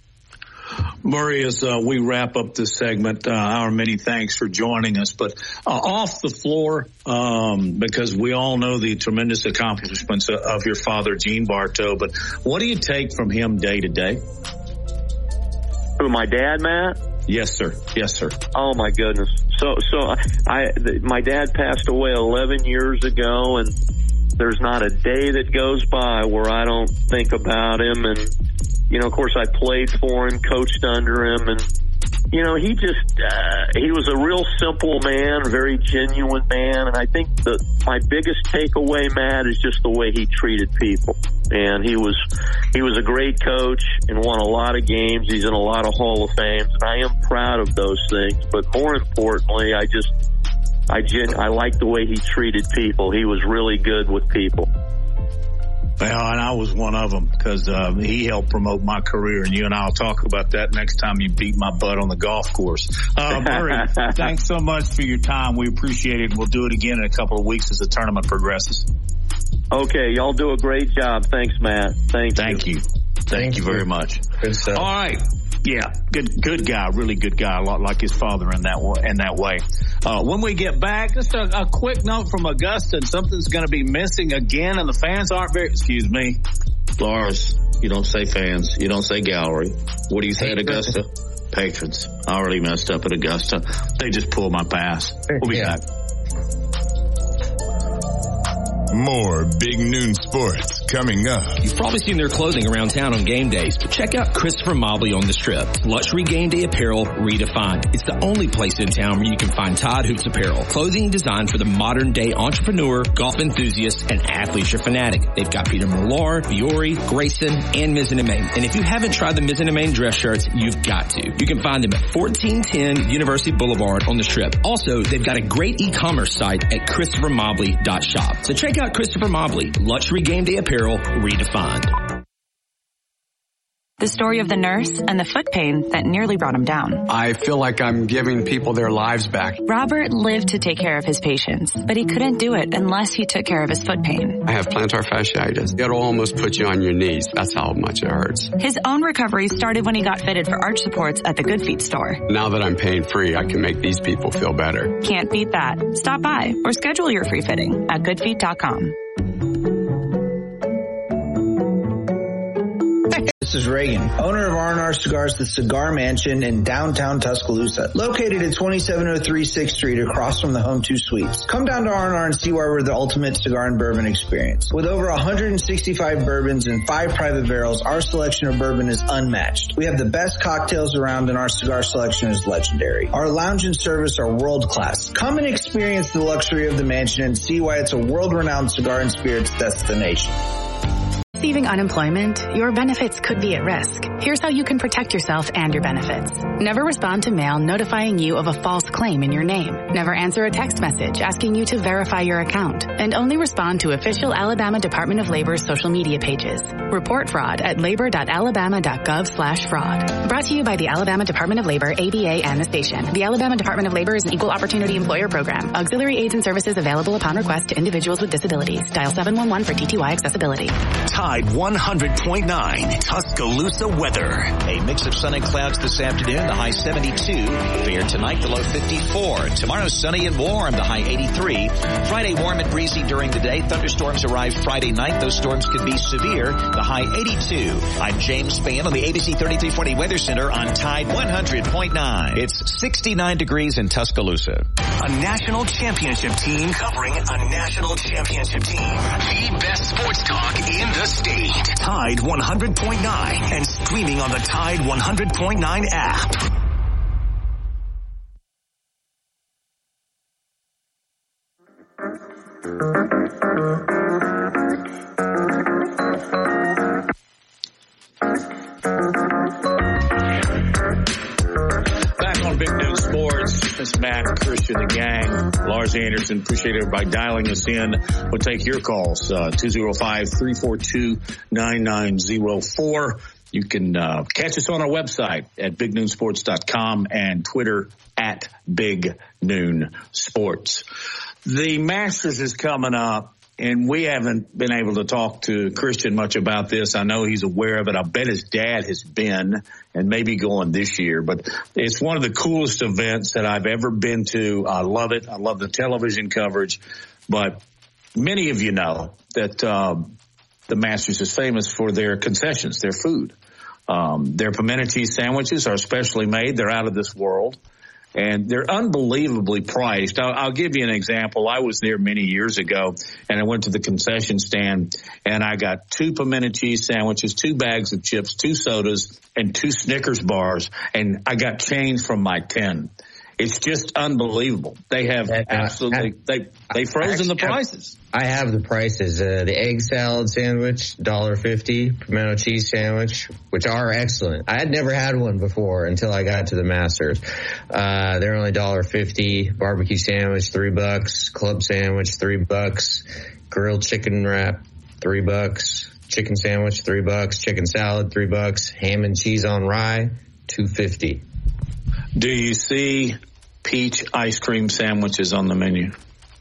Murray, as we wrap up this segment, our many thanks for joining us. But off the floor, because we all know the tremendous accomplishments of your father, Gene Bartow, but what do you take from him day to day? Who, my dad, Matt? Yes, sir. Yes, sir. Oh, my goodness. So my dad passed away 11 years ago, and there's not a day that goes by where I don't think about him. And, of course, I played for him, coached under him, and, he was a real simple man, very genuine man. And I think my biggest takeaway, Matt, is just the way he treated people. And he was a great coach and won a lot of games. He's in a lot of Hall of Fames, and I am proud of those things. But more importantly, I like the way he treated people. He was really good with people. Well, and I was one of them because he helped promote my career, and you and I will talk about that next time you beat my butt on the golf course. Murray, thanks so much for your time. We appreciate it. We'll do it again in a couple of weeks as the tournament progresses. Okay, y'all do a great job. Thanks, Matt. Thank you. Thank you very much. Good stuff. All right. Yeah, good guy, really good guy, a lot like his father in that way. When we get back, just a quick note from Augusta. Something's going to be missing again, and the fans aren't very. Excuse me, Lars. You don't say fans. You don't say gallery. What do you say at Augusta? Patrons. I already messed up at Augusta. They just pulled my pass. We'll be back. More Big Noon Sports coming up. You've probably seen their clothing around town on game days, but check out Christopher Mobley on the Strip. Luxury game day apparel redefined. It's the only place in town where you can find Todd Hoops apparel. Clothing designed for the modern day entrepreneur, golf enthusiast, and athleisure fanatic. They've got Peter Millar, Fiore, Grayson, and Mizzen & Main. And if you haven't tried the Mizzen & Main dress shirts, you've got to. You can find them at 1410 University Boulevard on the Strip. Also, they've got a great e-commerce site at ChristopherMobley.shop. So check out Christopher Mobley, luxury game day apparel redefined. The story of the nurse and the foot pain that nearly brought him down. I feel like I'm giving people their lives back. Robert lived to take care of his patients, but he couldn't do it unless he took care of his foot pain. I have plantar fasciitis. It'll almost put you on your knees. That's how much it hurts. His own recovery started when he got fitted for arch supports at the Good Feet store. Now that I'm pain free, I can make these people feel better. Can't beat that. Stop by or schedule your free fitting at goodfeet.com. This is Reagan, owner of R&R Cigars, the Cigar Mansion in downtown Tuscaloosa, located at 2703 6th Street across from the Home 2 Suites. Come down to R&R and see why we're the ultimate cigar and bourbon experience. With over 165 bourbons and 5 private barrels, our selection of bourbon is unmatched. We have the best cocktails around and our cigar selection is legendary. Our lounge and service are world class. Come and experience the luxury of the mansion and see why it's a world-renowned cigar and spirits destination. Receiving unemployment, your benefits could be at risk. Here's how you can protect yourself and your benefits. Never respond to mail notifying you of a false claim in your name. Never answer a text message asking you to verify your account. And only respond to official Alabama Department of Labor's social media pages. Report fraud at labor.alabama.gov/fraud. Brought to you by the Alabama Department of Labor, ABA, and the station. The Alabama Department of Labor is an equal opportunity employer program. Auxiliary aids and services available upon request to individuals with disabilities. Dial 711 for TTY accessibility. Tide 100.9 Tuscaloosa weather. A mix of sun and clouds this afternoon, the high 72. Fair tonight, the low 54. Tomorrow, sunny and warm, the high 83. Friday, warm and breezy during the day. Thunderstorms arrive Friday night. Those storms could be severe, the high 82. I'm James Spann on the ABC 3340 Weather Center on Tide 100.9. It's 69 degrees in Tuscaloosa. A national championship team covering a national championship team. The best sports talk in the state. Tide 100.9 and streaming on the Tide 100.9 app. Back on Big Noon Sports, it's Matt, Christian, the gang, Lars Anderson. Appreciate everybody dialing us in. We'll take your calls, 205-342-9904. You can catch us on our website at bignoonsports.com and Twitter at Big Noon Sports. The Masters is coming up, and we haven't been able to talk to Christian much about this. I know he's aware of it. I bet his dad has been and maybe going this year. But it's one of the coolest events that I've ever been to. I love it. I love the television coverage. But many of you know that the Masters is famous for their concessions, their food. Their pimento cheese sandwiches are specially made. They're out of this world. And they're unbelievably priced. I'll give you an example. I was there many years ago, and I went to the concession stand, and I got 2 pimento cheese sandwiches, 2 bags of chips, 2 sodas, and 2 Snickers bars, and I got change from my 10. It's just unbelievable. They have absolutely they've frozen the prices. I have the prices. The egg salad sandwich, $1.50. Pimento cheese sandwich, which are excellent. I had never had one before until I got to the Masters. They're only $1.50. Barbecue sandwich, $3. Club sandwich, $3. Grilled chicken wrap, $3. Chicken sandwich, $3. Chicken salad, $3. Ham and cheese on rye, $2.50. Do you see peach ice cream sandwiches on the menu?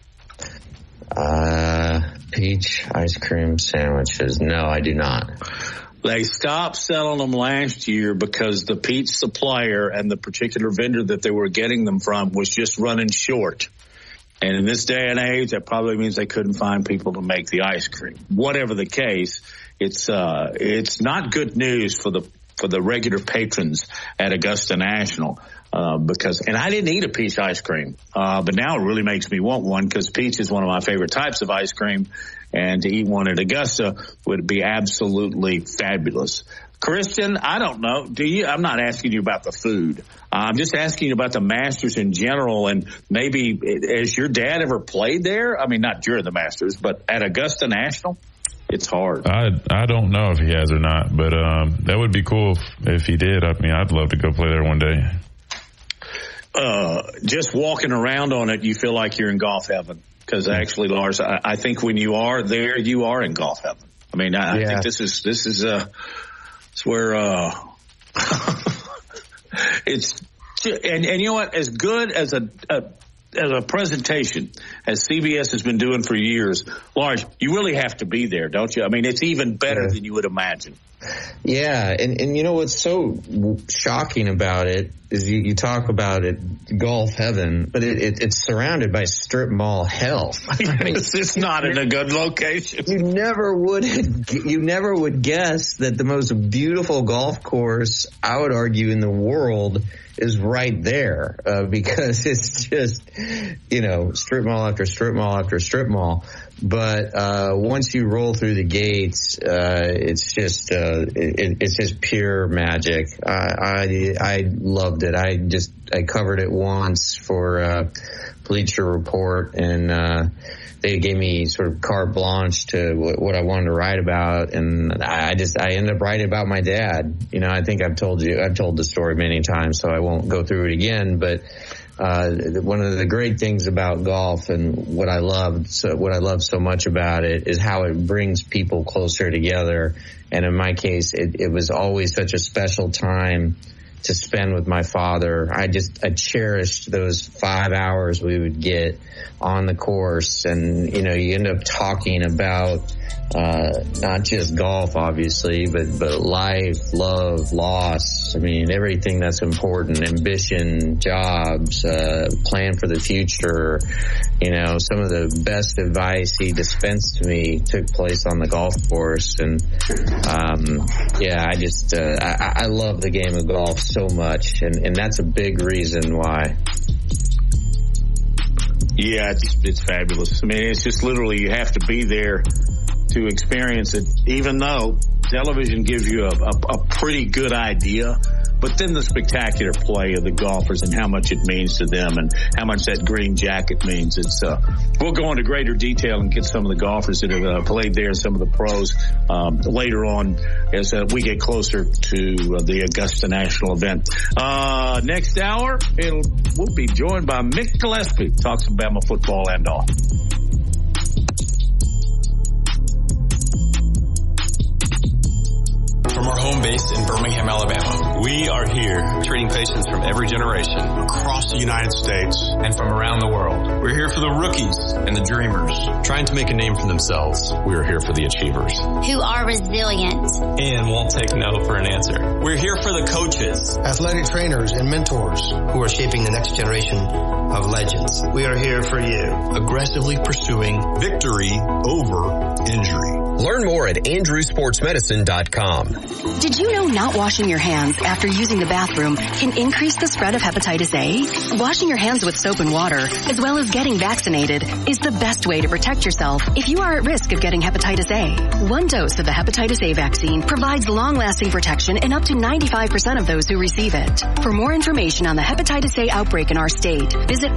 Peach ice cream sandwiches. No, I do not. They stopped selling them last year because the peach supplier and the particular vendor that they were getting them from was just running short. And in this day and age, that probably means they couldn't find people to make the ice cream. Whatever the case, it's not good news for the regular patrons at Augusta National. And I didn't eat a peach ice cream, but now it really makes me want one because peach is one of my favorite types of ice cream, and to eat one at Augusta would be absolutely fabulous. Christian, I don't know. I'm not asking you about the food. I'm just asking you about the Masters in general, and maybe has your dad ever played there? I mean, not during the Masters, but at Augusta National? It's hard. I don't know if he has or not, but that would be cool if he did. I mean, I'd love to go play there one day. Just walking around on it, you feel like you're in golf heaven. Because actually, Lars, I think when you are there, you are in golf heaven. I mean, I think this is it's where it's and you know what? As good as a presentation as CBS has been doing for years, Lars, you really have to be there, don't you? I mean, it's even better than you would imagine. Yeah, and you know what's so shocking about it is you talk about it, golf heaven, but it's surrounded by strip mall hell. I mean, it's not in a good location. You never would guess that the most beautiful golf course, I would argue, in the world is right there, because it's just, strip mall after strip mall after strip mall. But once you roll through the gates, it's just pure magic. I loved it. I covered it once for Bleacher Report, and they gave me sort of carte blanche to what I wanted to write about, and I ended up writing about my dad. I think I've told the story many times, so I won't go through it again, but one of the great things about golf and what I love so mumuch about it is how it brings people closer together. And in my case, it was always such a special time to spend with my father. I cherished those 5 hours we would get on the course, and you end up talking about not just golf, obviously, but life, love, loss. I mean, everything that's important, ambition, jobs, plan for the future. Some of the best advice he dispensed to me took place on the golf course. And, I love the game of golf so much. And that's a big reason why. Yeah, it's fabulous. I mean, it's just literally you have to be there to experience it, even though television gives you a pretty good idea. But then the spectacular play of the golfers and how much it means to them and how much that green jacket means. We'll go into greater detail and get some of the golfers that have played there and some of the pros later on as we get closer to the Augusta National event. Next hour, we'll be joined by Mick Gillespie. Talks Bama football and all. From our home base in Birmingham, Alabama, we are here treating patients from every generation across the United States and from around the world. We're here for the rookies and the dreamers trying to make a name for themselves. We are here for the achievers who are resilient and won't take no for an answer. We're here for the coaches, athletic trainers, and mentors who are shaping the next generation of legends. We are here for you, aggressively pursuing victory over injury. Learn more at andrewsportsmedicine.com. Did you know not washing your hands after using the bathroom can increase the spread of hepatitis A? Washing your hands with soap and water, as well as getting vaccinated, is the best way to protect yourself if you are at risk of getting hepatitis A. One dose of the hepatitis A vaccine provides long-lasting protection in up to 95% of those who receive it. For more information on the hepatitis A outbreak in our state, visit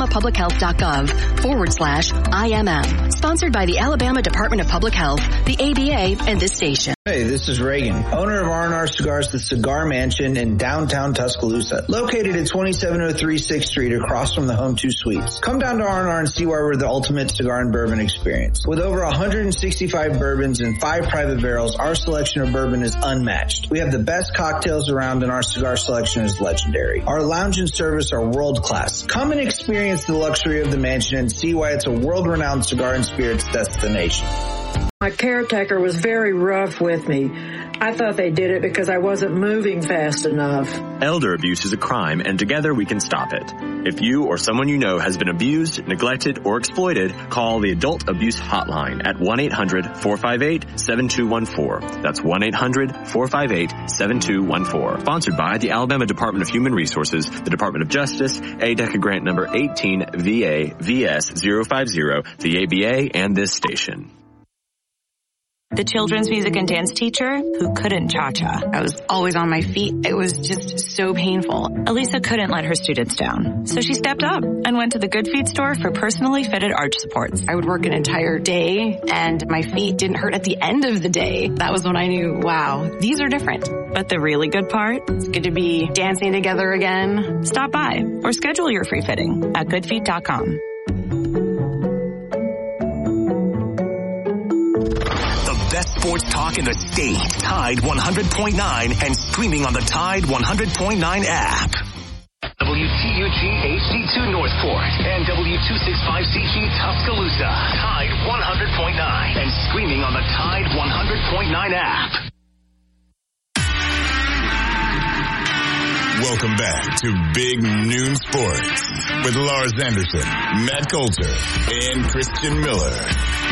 alabamapublichealth.gov/IMM. Sponsored by the Alabama Department of Public Health, the ABA, and this station. Hey, this is Reagan, owner of R&R Cigars, the Cigar Mansion in downtown Tuscaloosa, located at 2703 6th Street across from the Home 2 Suites. Come down to R&R and see why we're the ultimate cigar and bourbon experience. With over 165 bourbons and 5 private barrels, our selection of bourbon is unmatched. We have the best cocktails around and our cigar selection is legendary. Our lounge and service are world class. Come and experience the luxury of the mansion and see why it's a world-renowned cigar and spirits destination. My caretaker was very rough with me. I thought they did it because I wasn't moving fast enough. Elder abuse is a crime, and together we can stop it. If you or someone you know has been abused, neglected, or exploited, call the Adult Abuse Hotline at 1-800-458-7214. That's 1-800-458-7214. Sponsored by the Alabama Department of Human Resources, the Department of Justice, ADECA grant number 18VA-VS050, the ABA, and this station. The children's music and dance teacher who couldn't cha-cha. I was always on my feet. It was just so painful. Elisa couldn't let her students down, so she stepped up and went to the Good Feet store for personally fitted arch supports. I would work an entire day, and my feet didn't hurt at the end of the day. That was when I knew, wow, these are different. But the really good part? It's good to be dancing together again. Stop by or schedule your free fitting at goodfeet.com. Best sports talk in the state. Tide 100.9 and streaming on the Tide 100.9 app. WTUG HD2 Northport and W265CG Tuscaloosa. Tide 100.9 and streaming on the Tide 100.9 app. Welcome back to Big Noon Sports with Lars Anderson, Matt Coulter, and Christian Miller.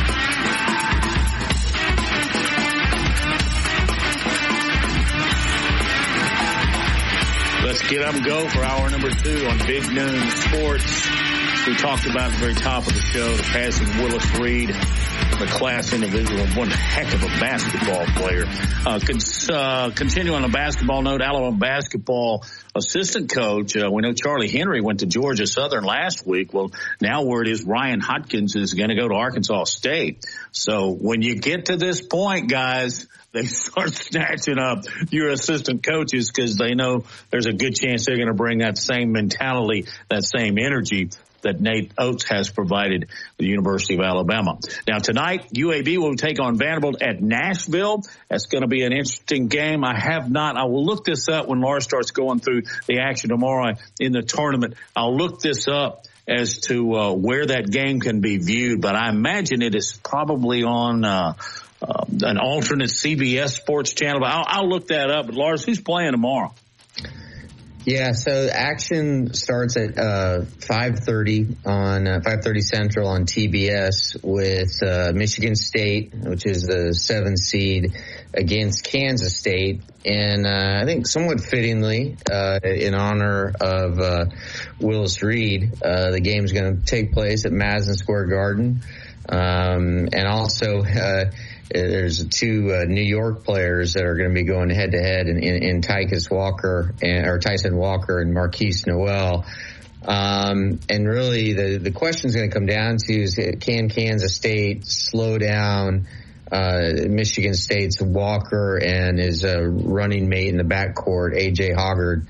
Let's get up and go for hour number 2 on Big Noon Sports. We talked about at the very top of the show, the passing of Willis Reed, the class individual, and one heck of a basketball player. Continue on a basketball note, Alabama basketball assistant coach. We know Charlie Henry went to Georgia Southern last week. Well, now word is Ryan Hodkins is going to go to Arkansas State. So when you get to this point, guys, they start snatching up your assistant coaches because they know there's a good chance they're going to bring that same mentality, that same energy that Nate Oates has provided the University of Alabama. Now tonight, UAB will take on Vanderbilt at Nashville. That's going to be an interesting game. I will look this up when Lars starts going through the action tomorrow in the tournament. I'll look this up as to where that game can be viewed, but I imagine it is probably on an alternate CBS sports channel. But I'll look that up. But Lars, who's playing tomorrow? Yeah, so action starts at 5:30 on 5:30 Central on TBS with Michigan State, which is the 7th seed, against Kansas State. And I think somewhat fittingly, in honor of Willis Reed, the game's going to take place at Madison Square Garden. And also there's 2 New York players that are going to be going head to head in Tyson Walker and Marquise Noel. And really the question is going to come down to is, can Kansas State slow down Michigan State's Walker and his running mate in the backcourt, A.J. Hoggard?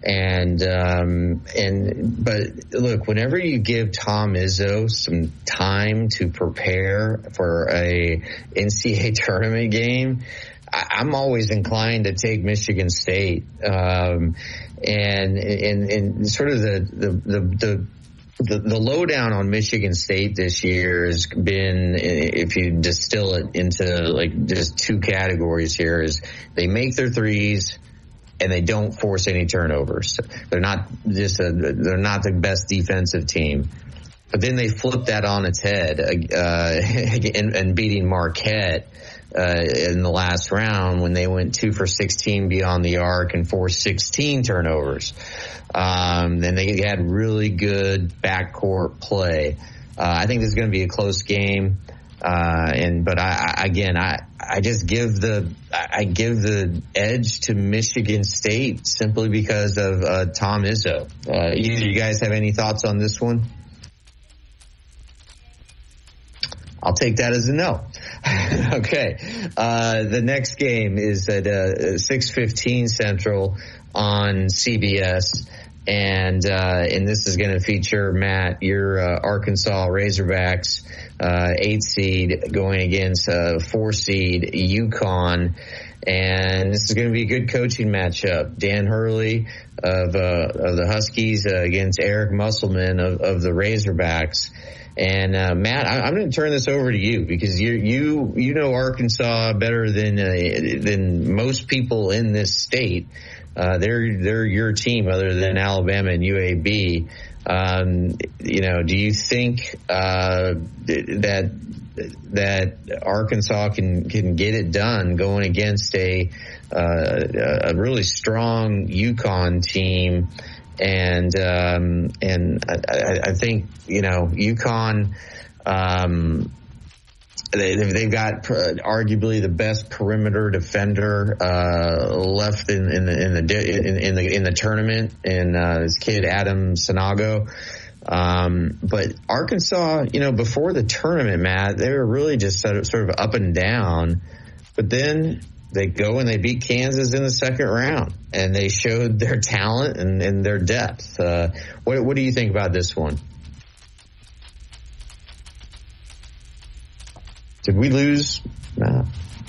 But look, whenever you give Tom Izzo some time to prepare for a NCAA tournament game, I'm always inclined to take Michigan State. And sort of the lowdown on Michigan State this year has been, if you distill it into like just 2 categories here, is they make their threes and they don't force any turnovers. They're not they're not the best defensive team. But then they flipped that on its head and beating Marquette in the last round when they went 2 for 16 beyond the arc and forced 16 turnovers. And they had really good backcourt play. I think this is going to be a close game. But I just give the edge to Michigan State simply because of Tom Izzo. Either you guys have any thoughts on this one? I'll take that as a no. Okay. The next game is at 6:15 Central on CBS. And this is going to feature, Matt, your Arkansas Razorbacks, 8 seed going against 4 seed UConn. And this is going to be a good coaching matchup. Dan Hurley of the Huskies against Eric Musselman of the Razorbacks. And Matt, I'm going to turn this over to you because you know Arkansas better than most people in this state. They're your team other than Alabama and UAB. Do you think that Arkansas can get it done going against a really strong UConn team? And I think, UConn, they've got arguably the best perimeter defender left in the tournament, and this kid Adam Sanago. But Arkansas, before the tournament, Matt, they were really just sort of up and down. But then they go and they beat Kansas in the second round, and they showed their talent and their depth. What do you think about this one? Did we lose? No.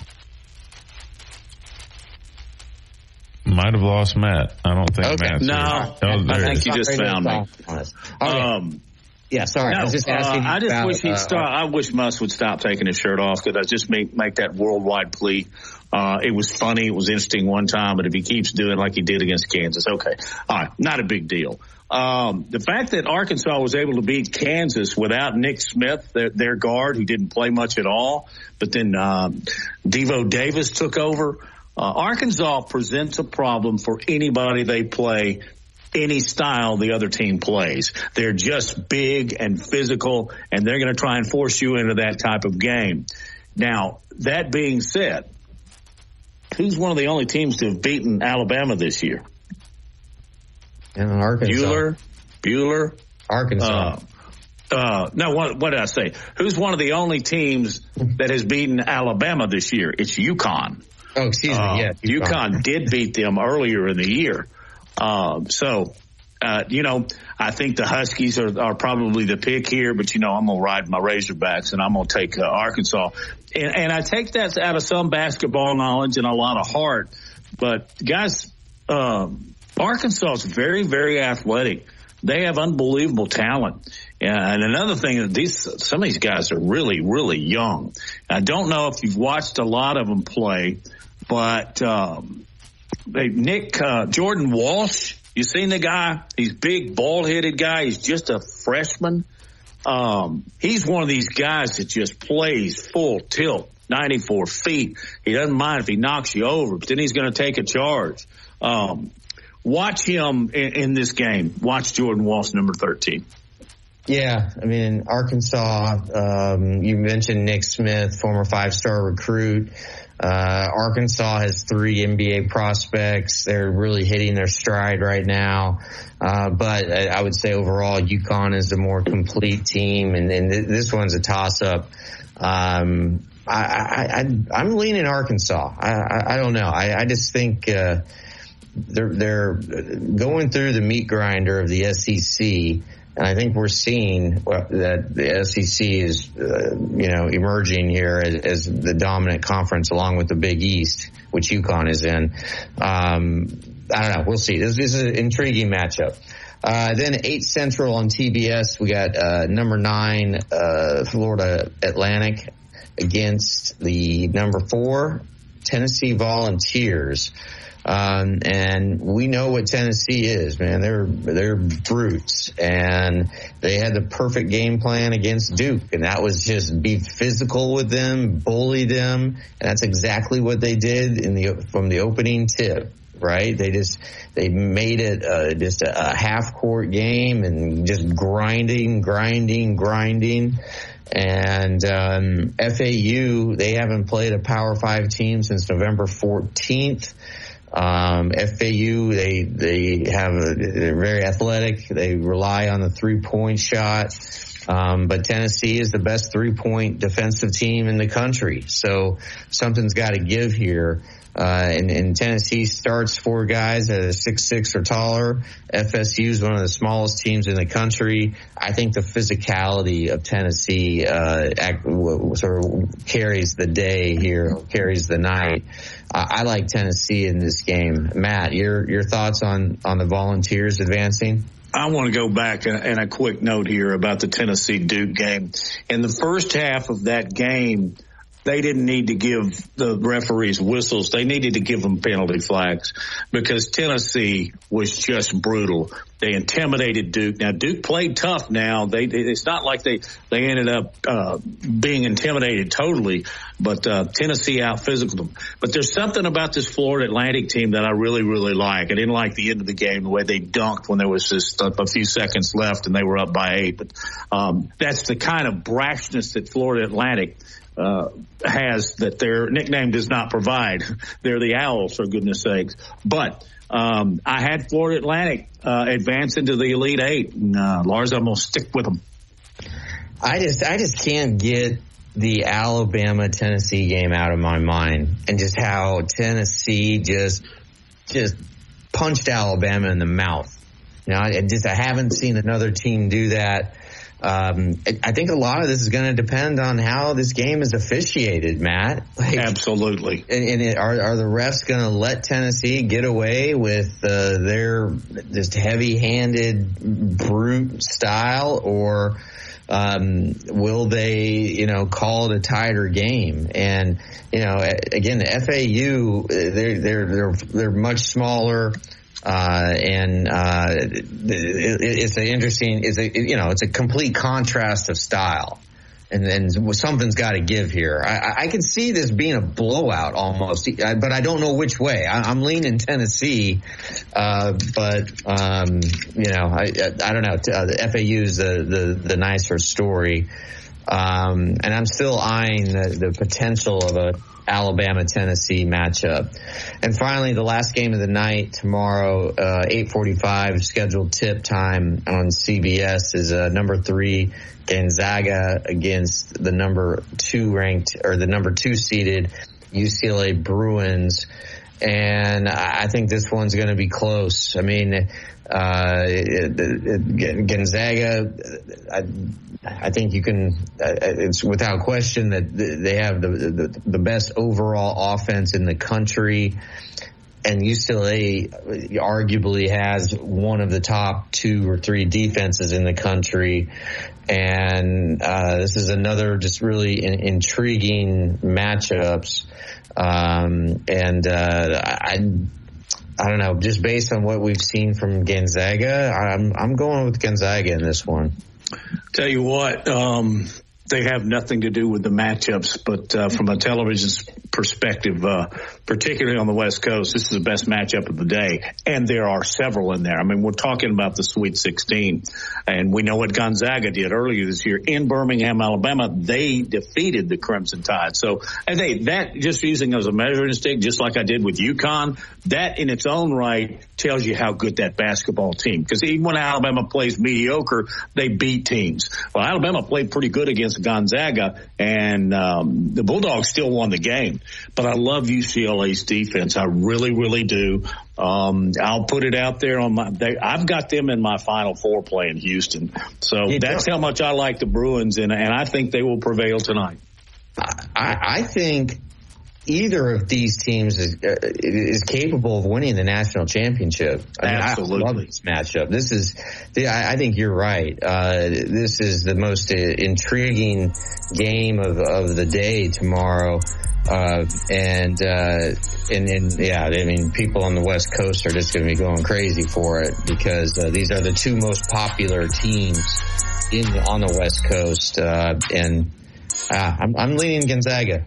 Might have lost Matt. I don't think Matt's no. I think you just found me. Okay. Yeah, sorry. No, I was just asking. I wish Muss would stop taking his shirt off, because I just make that worldwide plea. It was funny. It was interesting one time, but if he keeps doing like he did against Kansas, okay. All right. Not a big deal. The fact that Arkansas was able to beat Kansas without Nick Smith, their guard, who didn't play much at all, but then Devo Davis took over. Arkansas presents a problem for anybody they play, any style the other team plays. They're just big and physical, and they're going to try and force you into that type of game. Now, that being said, who's one of the only teams to have beaten Alabama this year? Arkansas. Bueller. Arkansas. No, what did I say? Who's one of the only teams that has beaten Alabama this year? It's UConn. Oh, excuse me. Yeah, UConn did beat them earlier in the year. I think the Huskies are probably the pick here, but, I'm going to ride my Razorbacks, and I'm going to take Arkansas. And I take that out of some basketball knowledge and a lot of heart. But, guys, Arkansas is very, very athletic. They have unbelievable talent. And another thing, some of these guys are really, really young. I don't know if you've watched a lot of them play, but Jordan Walsh, you seen the guy? He's big, bald-headed guy. He's just a freshman. He's one of these guys that just plays full tilt, 94 feet. He doesn't mind if he knocks you over, but then he's going to take a charge. Watch him in this game. Watch Jordan Walsh, number 13. Yeah, I mean, Arkansas, you mentioned Nick Smith, former 5-star recruit. Arkansas has 3 NBA prospects. They're really hitting their stride right now. But I would say overall, UConn is the more complete team, and this one's a toss-up. I'm leaning Arkansas. I don't know. I just think they're going through the meat grinder of the SEC. And I think we're seeing that the SEC is, emerging here as the dominant conference along with the Big East, which UConn is in. I don't know. We'll see. This is an intriguing matchup. Then 8 Central on TBS, we got number 9 Florida Atlantic against the number 4 Tennessee Volunteers. And we know what Tennessee is, man. They're brutes, and they had the perfect game plan against Duke, and that was just be physical with them, bully them, and that's exactly what they did from the opening tip. Right? They made it just a half-court game and just grinding. And FAU, they haven't played a Power 5 team since November 14th. FAU, they're very athletic. They rely on the 3-point shot. But Tennessee is the best 3-point defensive team in the country. So something's got to give here. And Tennessee starts 4 guys that are 6'6" or taller. FSU is one of the smallest teams in the country. I think the physicality of Tennessee sort of carries the day here, carries the night. I like Tennessee in this game. Matt, your thoughts on the Volunteers advancing? I want to go back and a quick note here about the Tennessee-Duke game. In the first half of that game, they didn't need to give the referees whistles. They needed to give them penalty flags because Tennessee was just brutal. They intimidated Duke. Now, Duke played tough now. It's not like they ended up being intimidated totally, but Tennessee out-physicaled them. But there's something about this Florida Atlantic team that I really, really like. I didn't like the end of the game, the way they dunked when there was just a few seconds left and they were up by 8. But that's the kind of brashness that Florida Atlantic has that their nickname does not provide. They're the Owls, for goodness sakes. But I had Florida Atlantic advance into the Elite 8. And, Lars, I'm going to stick with them. I just can't get the Alabama-Tennessee game out of my mind, and just how Tennessee just punched Alabama in the mouth. You know, I haven't seen another team do that. I think a lot of this is going to depend on how this game is officiated, Matt. Absolutely. And are the refs going to let Tennessee get away with their just heavy-handed, brute style, or will they, call it a tighter game? And again, the FAU, they're much smaller. It's a complete contrast of style, and something's got to give here. I can see this being a blowout almost, but I don't know which way. I'm leaning Tennessee, I don't know. The FAU's the nicer story, and I'm still eyeing the potential of a Alabama-Tennessee matchup. And finally, the last game of the night tomorrow, 8:45 scheduled tip time on CBS is number 3 Gonzaga against the number 2 ranked, or the number 2 seeded UCLA Bruins. And I think this one's going to be close. I mean, Gonzaga, I think you can, it's without question that they have the best overall offense in the country. And UCLA arguably has one of the top 2 or 3 defenses in the country. And this is another just really intriguing matchups. I don't know, just based on what we've seen from Gonzaga, I'm going with Gonzaga in this one. Tell you what, they have nothing to do with the matchups, but from a television perspective, particularly on the West Coast, this is the best matchup of the day, and there are several in there. I mean, we're talking about the Sweet 16, and we know what Gonzaga did earlier this year in Birmingham, Alabama. They defeated the Crimson Tide. So, that just using as a measuring stick, just like I did with UConn, that in its own right tells you how good that basketball team, because even when Alabama plays mediocre, they beat teams. Well, Alabama played pretty good against Gonzaga, and the Bulldogs still won the game. But I love UCLA's defense. I really, really do. I'll put it out there I've got them in my Final Four playing Houston. So that's how much I like the Bruins, and I think they will prevail tonight. I think either of these teams is capable of winning the national championship. Absolutely. I love this matchup. I think you're right. This is the most intriguing game of the day tomorrow. And yeah, I mean, people on the West Coast are just going to be going crazy for it because these are the two most popular teams on the West Coast. I'm leaning Gonzaga.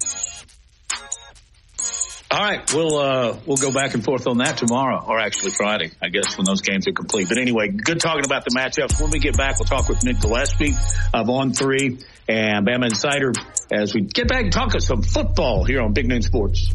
All right, we'll go back and forth on that tomorrow, or actually Friday, I guess, when those games are complete. But anyway, good talking about the matchups. When we get back, we'll talk with Nick Gillespie of On3 and Bama Insider as we get back and talk some football here on Big Noon Sports.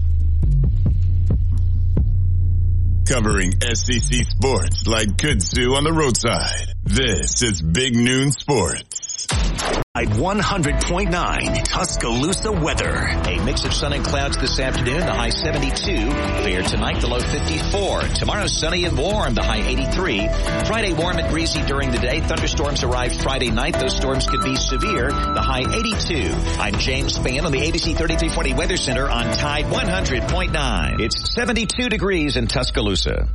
Covering SEC sports like kudzu on the roadside. This is Big Noon Sports. At 100.9 Tuscaloosa weather. A mix of sun and clouds this afternoon, the high 72. Fair tonight, the low 54. Tomorrow, sunny and warm, the high 83. Friday, warm and breezy during the day. Thunderstorms arrive Friday night. Those storms could be severe, the high 82. I'm James Spann on the ABC 3340 Weather Center on Tide 100.9. It's 72 degrees in Tuscaloosa.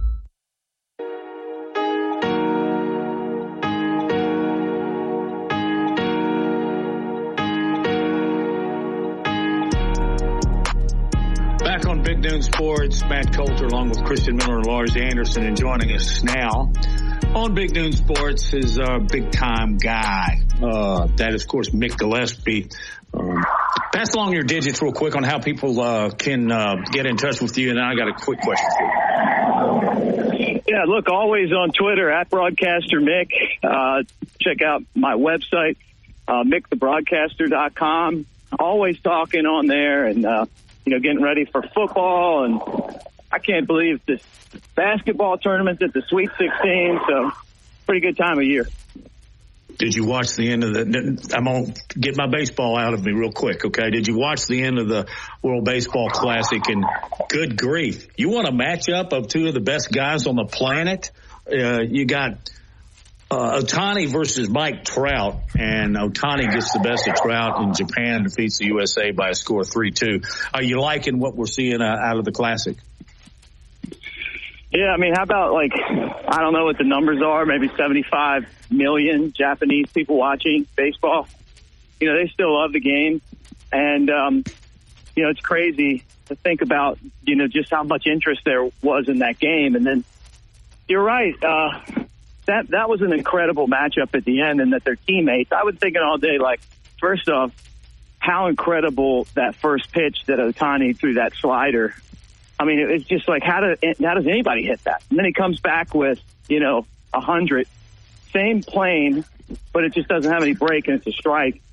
Big Noon Sports, Matt Coulter along with Christian Miller and Lars Anderson, and joining us now on Big Noon Sports is our big-time guy. That is, of course, Mick Gillespie. Pass along your digits real quick on how people can get in touch with you, and then I got a quick question for you. Yeah, look, always on Twitter, at Broadcaster Mick. Check out my website, MickTheBroadcaster.com. Always talking on there and, getting ready for football. And I can't believe this basketball tournament's at the Sweet 16. So pretty good time of year. Did you watch the end of I'm going to get my baseball out of me real quick, okay? Did you watch the end of the World Baseball Classic? And good grief, you want a matchup of two of the best guys on the planet? You got Ohtani versus Mike Trout, and Ohtani gets the best of Trout in Japan and defeats the USA by a score of 3-2. Are you liking what we're seeing out of the Classic? Yeah, I mean, how about, I don't know what the numbers are, maybe 75 million Japanese people watching baseball. They still love the game. And, it's crazy to think about, just how much interest there was in that game. And then you're right. That was an incredible matchup at the end, and that their teammates, I was thinking all day, first off, how incredible that first pitch that Ohtani threw, that slider. I mean, it's just how does anybody hit that? And then he comes back with, 100. Same plane, but it just doesn't have any break, and it's a strike.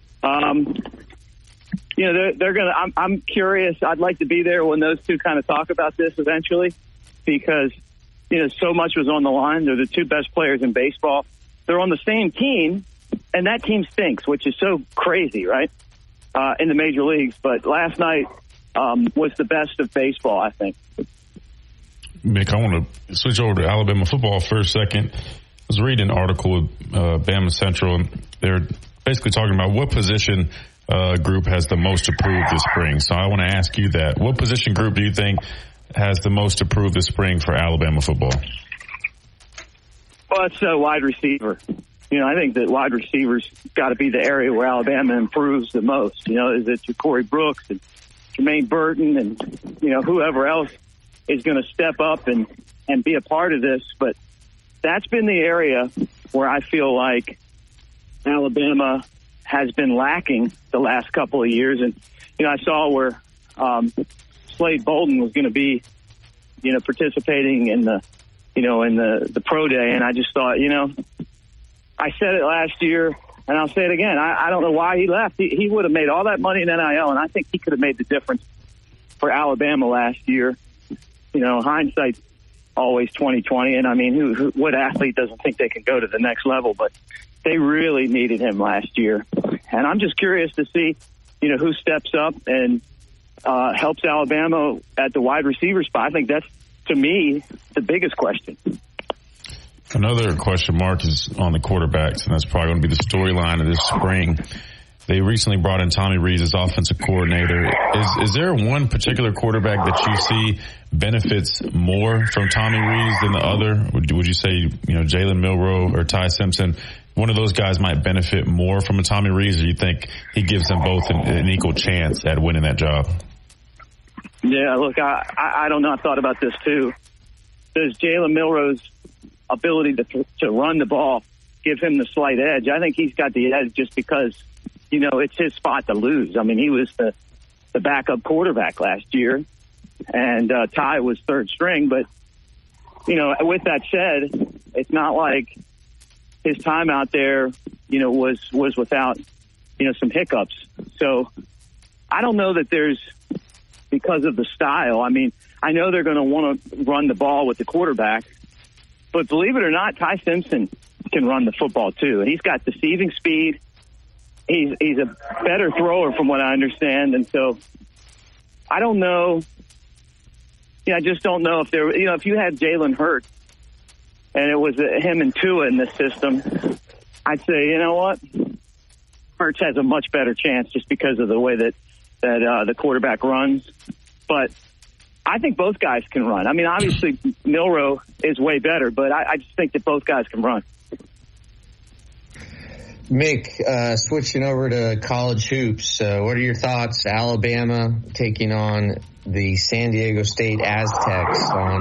They're going to, I'm curious. I'd like to be there when those two kind of talk about this eventually, because so much was on the line. They're the two best players in baseball. They're on the same team, and that team stinks, which is so crazy, right, in the major leagues. But last night was the best of baseball, I think. Mick, I want to switch over to Alabama football for a second. I was reading an article with Bama Central, and they're basically talking about what position group has the most approved this spring. So I want to ask you that. What position group do you think has the most approved this spring for Alabama football? Well, it's wide receiver. I think that wide receivers got to be the area where Alabama improves the most. Is it Ja'Cory Brooks and Jermaine Burton and, whoever else is going to step up and be a part of this. But that's been the area where I feel like Alabama has been lacking the last couple of years. And, I saw where Slade Bolden was going to be, participating in the, in the pro day. And I just thought, I said it last year and I'll say it again. I don't know why he left. He would have made all that money in NIL, and I think he could have made the difference for Alabama last year. Hindsight always 20/20. And I mean, what athlete doesn't think they can go to the next level? But they really needed him last year. And I'm just curious to see, who steps up and helps Alabama at the wide receiver spot. I think that's, to me, the biggest question. Another question mark is on the quarterbacks, and that's probably going to be the storyline of this spring. They recently brought in Tommy Rees as offensive coordinator. Is there one particular quarterback that you see benefits more from Tommy Rees than the other? Would you say, Jalen Milroe or Ty Simpson one of those guys might benefit more from a Tommy Rees, or you think he gives them both an equal chance at winning that job? Yeah, look, I don't know. I thought about this too. Does Jalen Milroe's ability to run the ball give him the slight edge? I think he's got the edge just because, it's his spot to lose. I mean, he was the backup quarterback last year, and Ty was third string. But, with that said, it's not like his time out there, was without, some hiccups. So I don't know that there's, because of the style. I mean, I know they're going to want to run the ball with the quarterback, but believe it or not, Ty Simpson can run the football too. And he's got deceiving speed. He's a better thrower from what I understand. And so I don't know. I just don't know if there, if you had Jalen Hurts and it was him and Tua in this system, I'd say, you know what? Hurts has a much better chance just because of the way that the quarterback runs. But I think both guys can run. I mean, obviously Milroe is way better, but I just think that both guys can run. Mick, switching over to college hoops, what are your thoughts? Alabama taking on the San Diego State Aztecs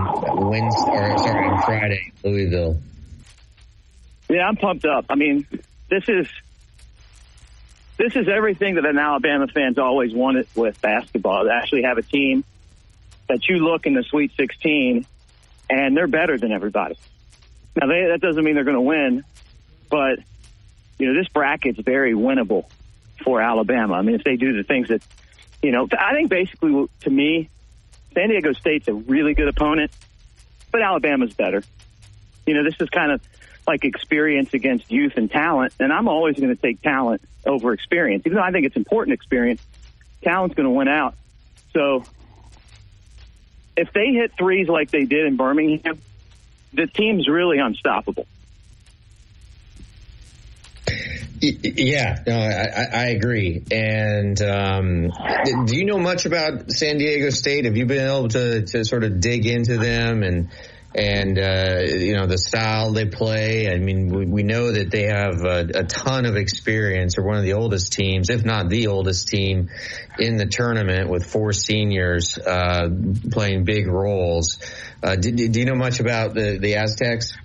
on Friday, Louisville. Yeah, I'm pumped up. I mean, this is everything that an Alabama fan's always wanted with basketball, to actually have a team that you look in the Sweet 16 and they're better than everybody. Now, that doesn't mean they're going to win, but this bracket's very winnable for Alabama. I mean, if they do the things that, I think basically, to me, San Diego State's a really good opponent, but Alabama's better. This is kind of like experience against youth and talent, and I'm always going to take talent over experience. Even though I think it's important experience, talent's going to win out. So if they hit threes like they did in Birmingham, the team's really unstoppable. Yeah, no, I agree. And do you know much about San Diego State? Have you been able to sort of dig into them and the style they play? I mean, we know that they have a ton of experience. They're one of the oldest teams, if not the oldest team in the tournament, with 4 seniors playing big roles. Do you know much about the Aztecs?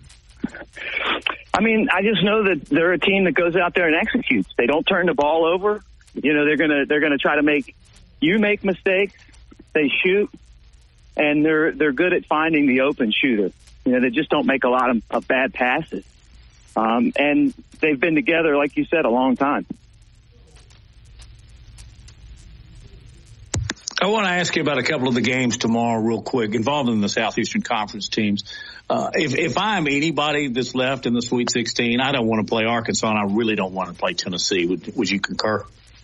I mean, I just know that they're a team that goes out there and executes. They don't turn the ball over. They're gonna try to make you make mistakes. They shoot, and they're good at finding the open shooter. They just don't make a lot of bad passes. And they've been together, like you said, a long time. I want to ask you about a couple of the games tomorrow real quick involving the Southeastern Conference teams. If I'm anybody that's left in the Sweet 16, I don't want to play Arkansas, and I really don't want to play Tennessee. Would you concur?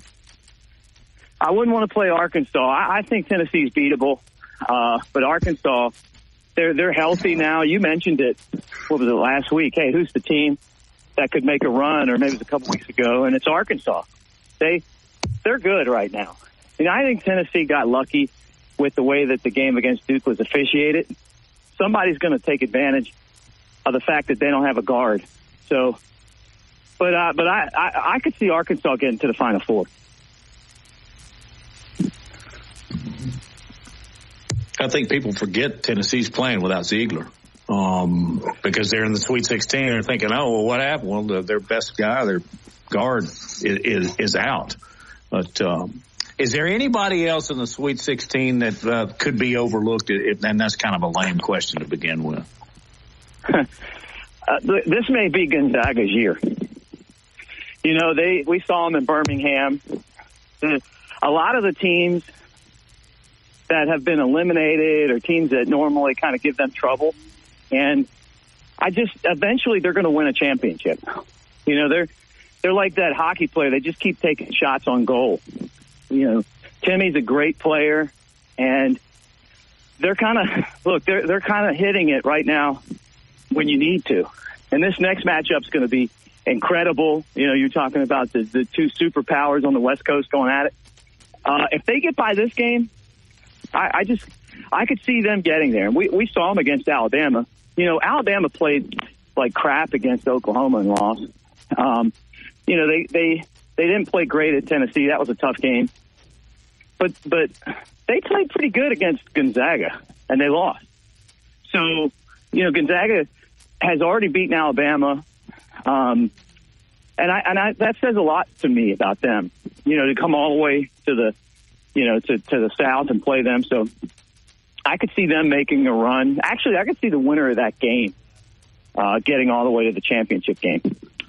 I wouldn't want to play Arkansas. I think Tennessee's beatable. But Arkansas, they're healthy now. You mentioned it. What was it, last week? Hey, who's the team that could make a run? Or maybe it was a couple weeks ago, and it's Arkansas. They're good right now. I think Tennessee got lucky with the way that the game against Duke was officiated. Somebody's going to take advantage of the fact that they don't have a guard. So, but I could see Arkansas getting to the Final Four. I think people forget Tennessee's playing without Ziegler because they're in the Sweet 16. They're thinking, oh, well, what happened? Well, their best guy, their guard, is out. But is there anybody else in the Sweet 16 that could be overlooked? And that's kind of a lame question to begin with. This may be Gonzaga's year. We saw them in Birmingham. A lot of the teams that have been eliminated or teams that normally kind of give them trouble, and eventually they're going to win a championship. They're like that hockey player. They just keep taking shots on goal. Timmy's a great player, and they're kind of hitting it right now when you need to. And this next matchup's going to be incredible. You're talking about the 2 superpowers on the West Coast going at it. If they get by this game, I could see them getting there. We saw them against Alabama. Alabama played like crap against Oklahoma and lost. You know, they didn't play great at Tennessee. That was a tough game. But they played pretty good against Gonzaga, and they lost. So, you know, Gonzaga has already beaten Alabama, and that says a lot to me about them. You know, to come all the way to the, you know, to the South and play them. So I could see them making a run. Actually, I could see the winner of that game getting all the way to the championship game.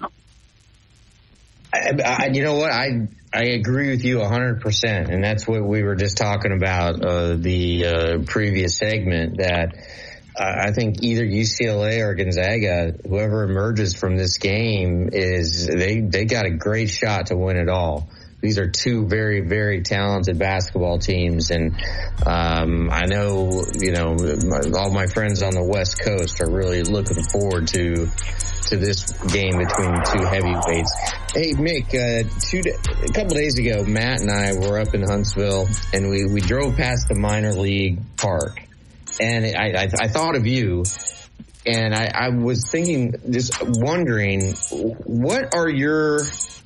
You know what? I agree with you 100%, and that's what we were just talking about the previous segment, that I think either UCLA or Gonzaga, whoever emerges from this game, they got a great shot to win it all. These are two very, very talented basketball teams, and I know, you know, all my friends on the West Coast are really looking forward to this game between two heavyweights. Hey, Mick, a couple days ago, Matt and I were up in Huntsville, and we drove past the minor league park, and I thought of you, and I was thinking, just wondering, what are your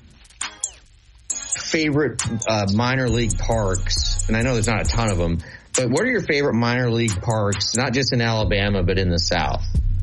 favorite minor league parks? And I know there's not a ton of them, but what are your favorite minor league parks, not just in Alabama, but in the South?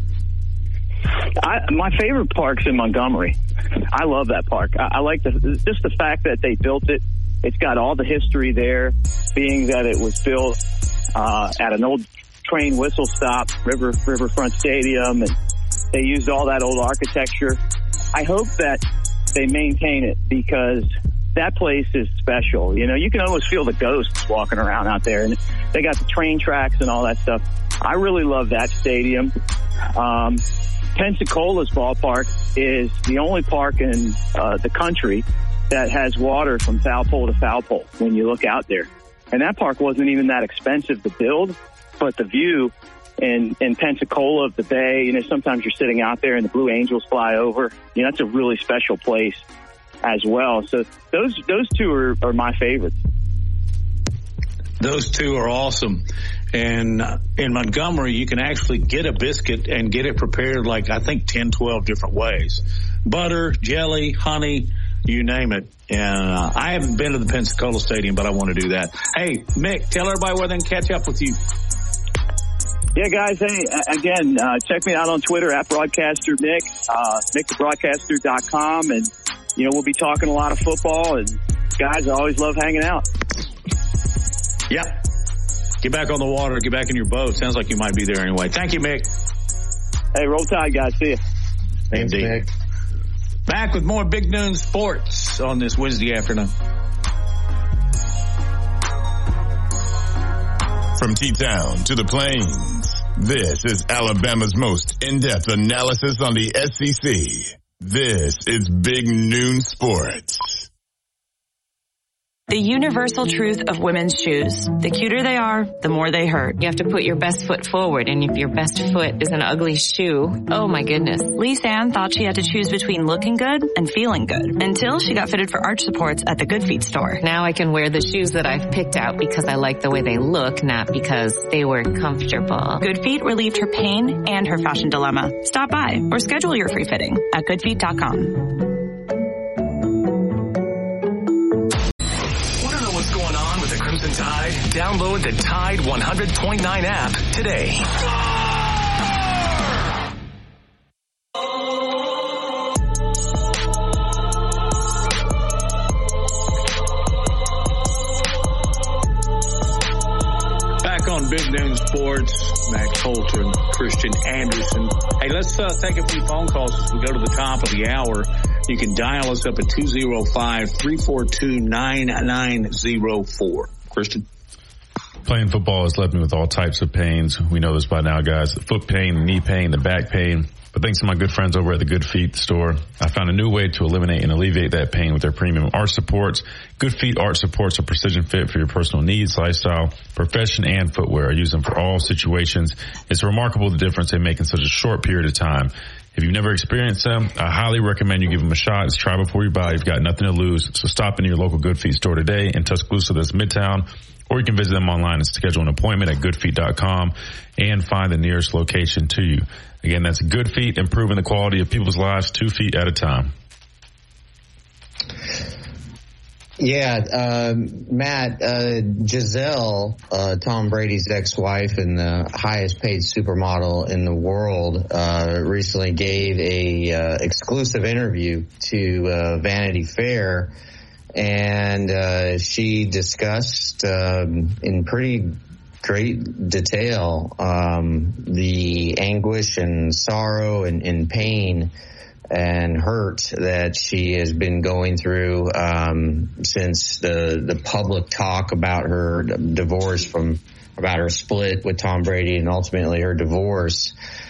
My favorite park's in Montgomery. I love that park. I like just the fact that they built it. It's got all the history there, being that it was built at an old train whistle stop, Riverfront Stadium, and they used all that old architecture. I hope that they maintain it, because that place is special. You know, you can almost feel the ghosts walking around out there, and they got the train tracks and all that stuff. I really love that stadium. Pensacola's ballpark is the only park in the country that has water from foul pole to foul pole when you look out there. And that park wasn't even that expensive to build, but the view in Pensacola of the bay, you know, sometimes you're sitting out there and the Blue Angels fly over. You know, that's a really special place as well. So those two are my favorites. Those two are awesome. And in Montgomery, you can actually get a biscuit and get it prepared like, I think, 10, 12 different ways. Butter, jelly, honey, you name it. And I haven't been to the Pensacola Stadium, but I want to do that. Hey, Mick, tell everybody where they can catch up with you. Yeah, guys, hey, again, check me out on Twitter at Broadcaster Mick, MickTheBroadcaster.com. And, you know, we'll be talking a lot of football. And, guys, I always love hanging out. Yep. Get back on the water. Get back in your boat. Sounds like you might be there anyway. Thank you, Mick. Hey, roll tide, guys. See you. Thanks, Mick. Back with more Big Noon Sports on this Wednesday afternoon. From T-Town to the Plains, this is Alabama's most in-depth analysis on the SEC. This is Big Noon Sports. The universal truth of women's shoes. The cuter they are, the more they hurt. You have to put your best foot forward, and if your best foot is an ugly shoe, oh my goodness. Lisa Ann thought she had to choose between looking good and feeling good, until she got fitted for arch supports at the Good Feet store. Now I can wear the shoes that I've picked out because I like the way they look, not because they were comfortable. Good Feet relieved her pain and her fashion dilemma. Stop by or schedule your free fitting at goodfeet.com. Crimson Tide? Download the Tide 100.9 app today. Back on Big Noon Sports, Max Holter and Christian Anderson. Hey, let's take a few phone calls as we go to the top of the hour. You can dial us up at 205-342-9904. Christian? Playing football has left me with all types of pains. We know this by now, guys. The foot pain, the knee pain, the back pain. But thanks to my good friends over at the Good Feet store, I found a new way to eliminate and alleviate that pain with their premium arch supports. Good Feet arch supports are precision fit for your personal needs, lifestyle, profession, and footwear. I use them for all situations. It's remarkable the difference they make in such a short period of time. If you've never experienced them, I highly recommend you give them a shot. It's try before you buy. You've got nothing to lose. So stop into your local Good Feet store today in Tuscaloosa, that's Midtown, or you can visit them online and schedule an appointment at goodfeet.com and find the nearest location to you. Again, that's Good Feet, improving the quality of people's lives 2 feet at a time. Yeah, Matt, Gisele, Tom Brady's ex-wife and the highest paid supermodel in the world, recently gave a exclusive interview to Vanity Fair, and she discussed in pretty great detail the anguish and sorrow and pain and hurt that she has been going through since the public talk about her divorce about her split with Tom Brady and ultimately her divorce.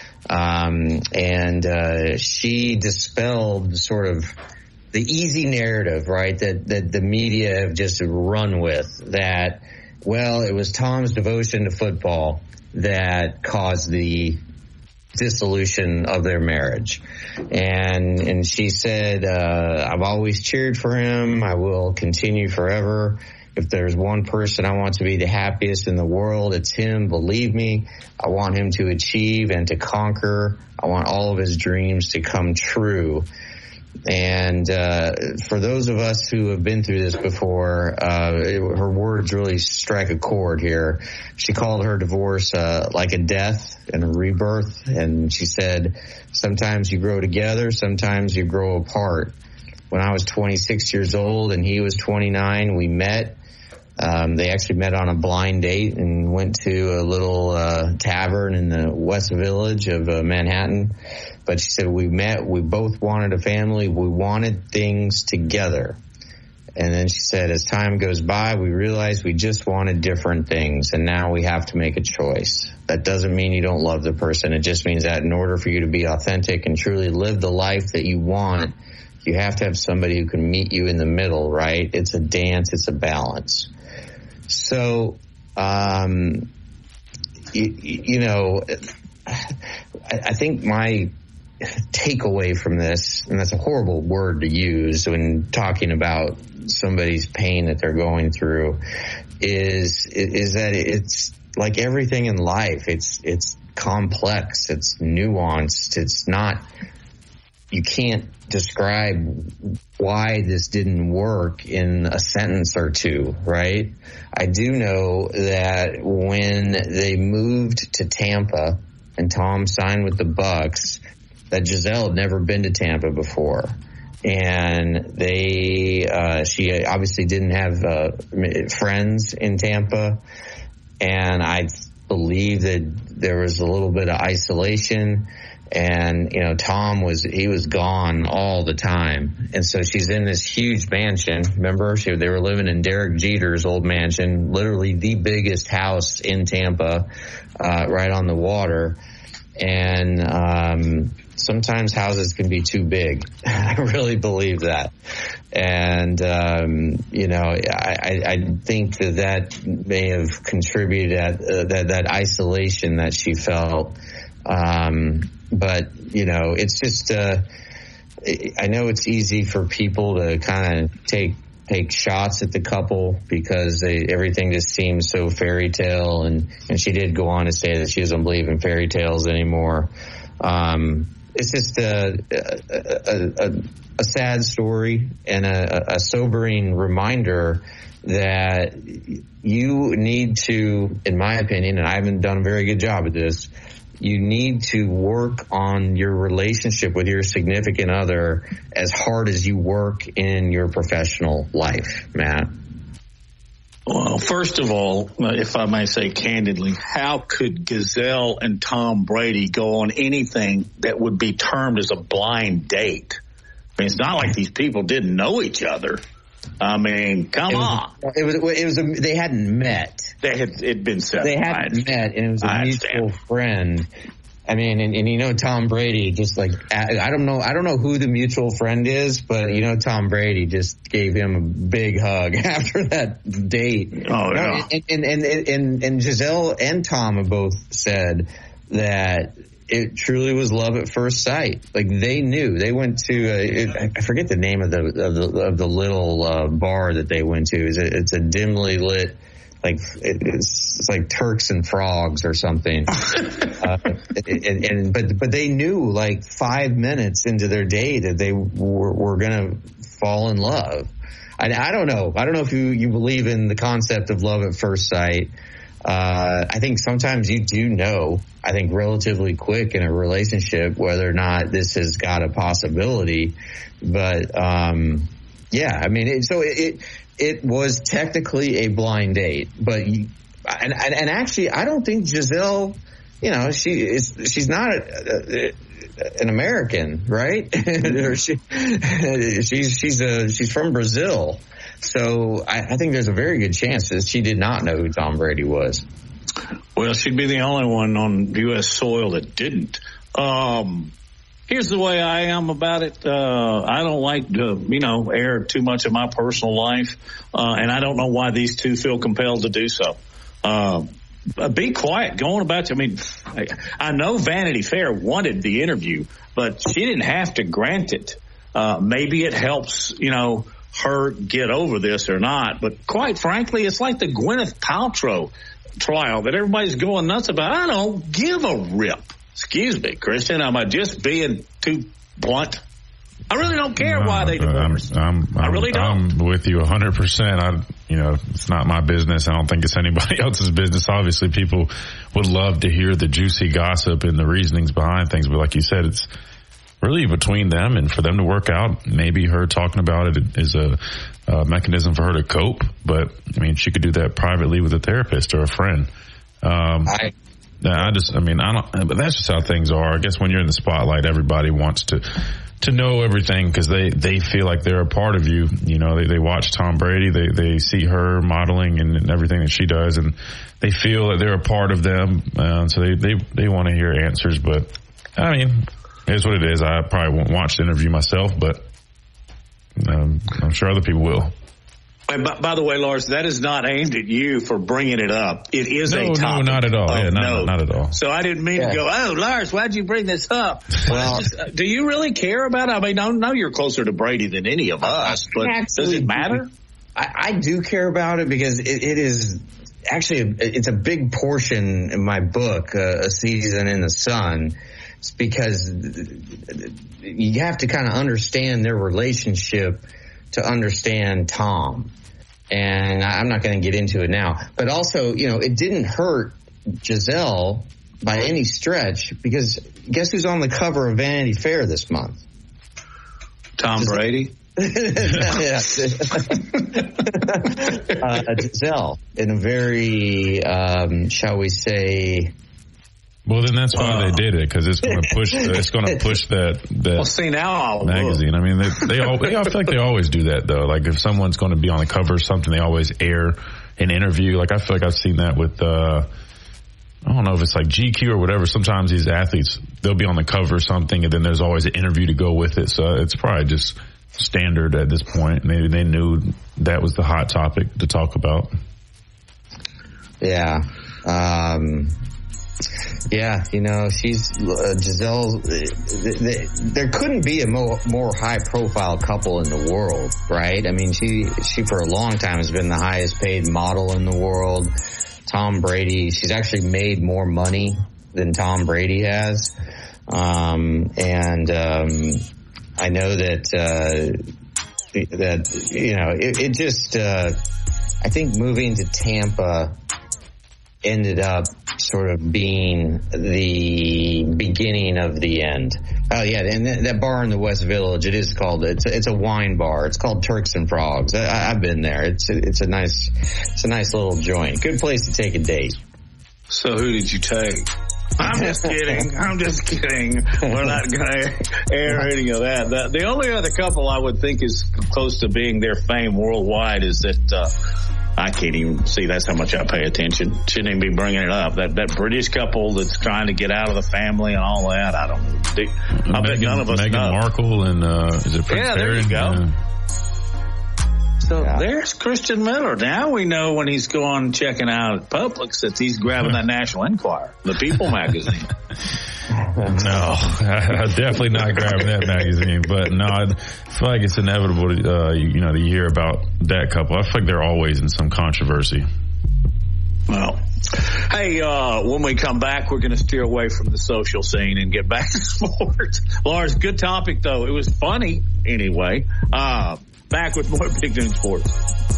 And she dispelled sort of the easy narrative, right, that the media have just run with, that, well, it was Tom's devotion to football that caused the dissolution of their marriage. And she said, I've always cheered for him. I will continue forever. If there's one person I want to be the happiest in the world, it's him. Believe me, I want him to achieve and to conquer. I want all of his dreams to come true. And for those of us who have been through this before, her words really strike a chord here. She called her divorce like a death and a rebirth. And she said, sometimes you grow together, sometimes you grow apart. When I was 26 years old and he was 29, we met. They actually met on a blind date and went to a little tavern in the West Village of Manhattan. But she said, we met, we both wanted a family, we wanted things together. And then she said, as time goes by, we realized we just wanted different things, and now we have to make a choice. That doesn't mean you don't love the person. It just means that in order for you to be authentic and truly live the life that you want, you have to have somebody who can meet you in the middle, right? It's a dance, it's a balance. So, you know, I think my takeaway from this, and that's a horrible word to use when talking about somebody's pain that they're going through, is that it's like everything in life. It's complex, it's nuanced, it's not, you can't describe why this didn't work in a sentence or two, right? I do know that when they moved to Tampa and Tom signed with the Bucks, that Gisele had never been to Tampa before. And she obviously didn't have friends in Tampa. And I believe that there was a little bit of isolation. And, you know, Tom was gone all the time. And so she's in this huge mansion. Remember, they were living in Derek Jeter's old mansion, literally the biggest house in Tampa, right on the water. And sometimes houses can be too big. I really believe that. And, you know, I think that may have contributed that isolation that she felt. But, you know, it's just, I know it's easy for people to kind of take shots at the couple because everything just seems so fairy tale. And she did go on to say that she doesn't believe in fairy tales anymore. It's just a sad story and a sobering reminder that you need to, in my opinion, and I haven't done a very good job at this, you need to work on your relationship with your significant other as hard as you work in your professional life, Matt. Well, first of all, if I may say candidly, how could Gisele and Tom Brady go on anything that would be termed as a blind date? I mean, it's not like these people didn't know each other. I mean, come on. They hadn't met. It'd been set. They hadn't met, and it was a mutual friend. I mean, and you know, Tom Brady just like, I don't know who the mutual friend is, but you know, Tom Brady just gave him a big hug after that date. Oh, yeah. And Gisele and Tom have both said that it truly was love at first sight. Like they knew. They went to I forget the name of the little bar that they went to. It's a dimly lit, like it's like Turks and Frogs or something. But they knew like 5 minutes into their date that they were gonna fall in love. I don't know. I don't know if you believe in the concept of love at first sight. I think sometimes you do know, I think relatively quick in a relationship, whether or not this has got a possibility. But, yeah, I mean, it was technically a blind date, but and actually I don't think Gisele, you know, she's not an American, right? she's from Brazil. So I think there's a very good chance that she did not know who Tom Brady was. Well, she'd be the only one on U.S. soil that didn't. Here's the way I am about it. I don't like to, air too much of my personal life. And I don't know why these two feel compelled to do so. Be quiet, going about you. I mean, I know Vanity Fair wanted the interview, but she didn't have to grant it. Maybe it helps, her get over this or not. But quite frankly, it's like the Gwyneth Paltrow trial that everybody's going nuts about. I don't give a rip. Excuse me, Christian. Am I just being too blunt? I really don't care why they divorced. I really don't. I'm with you 100%. It's not my business. I don't think it's anybody else's business. Obviously, people would love to hear the juicy gossip and the reasonings behind things. But like you said, it's really between them, and for them to work out. Maybe her talking about it is a mechanism for her to cope. But, I mean, she could do that privately with a therapist or a friend. But that's just how things are. I guess when you're in the spotlight, everybody wants to know everything because they feel like they're a part of you. They watch Tom Brady, they see her modeling and everything that she does, and they feel that they're a part of them. So they want to hear answers. But I mean, it is what it is. I probably won't watch the interview myself, but I'm sure other people will. And by the way, Lars, that is not aimed at you for bringing it up. It is a topic. No, not at all. Yeah, not at all. So I didn't mean to go, oh, Lars, why'd you bring this up? Well, do you really care about it? I mean, I know you're closer to Brady than any of us, but does it matter? I do care about it because it is actually, it's a big portion in my book, A Season in the Sun. It's because you have to kind of understand their relationship to understand Tom. And I'm not going to get into it now. But also, it didn't hurt Gisele by any stretch because guess who's on the cover of Vanity Fair this month? Tom Brady? Gisele, in a very, shall we say... Well, then that's why they did it, because it's going to push. It's going to push that. Well, see, now magazine. I mean, I feel like they always do that though. Like if someone's going to be on the cover of something, they always air an interview. Like I feel like I've seen that with. I don't know if it's like GQ or whatever. Sometimes these athletes, they'll be on the cover of something, and then there's always an interview to go with it. So it's probably just standard at this point. Maybe they knew that was the hot topic to talk about. Yeah. Yeah, she's Gisele. There couldn't be a more high-profile couple in the world, right? I mean, she for a long time has been the highest-paid model in the world. Tom Brady, she's actually made more money than Tom Brady has, and I know that it just. I think moving to Tampa ended up sort of being the beginning of the end. Oh yeah, and that bar in the West Village, it's a wine bar. It's called Turks and Frogs. I've been there. It's a nice little joint. Good place to take a date. So who did you take? I'm just kidding. We're not going to air any of that. The only other couple I would think is close to being their fame worldwide is that, I can't even see. That's how much I pay attention. Shouldn't even be bringing it up. That British couple that's trying to get out of the family and all that. I don't know. I bet none of us know. Meghan Markle and is it Prince Harry? There you go. So there's Christian Miller. Now we know when he's going checking out at Publix that he's grabbing that National Enquirer, the People magazine. No, definitely not grabbing that magazine. But no, I feel like it's inevitable to hear about that couple. I feel like they're always in some controversy. Well, hey, when we come back, we're going to steer away from the social scene and get back to sports. Lars, good topic, though. It was funny anyway. Back with more Big Noon Sports.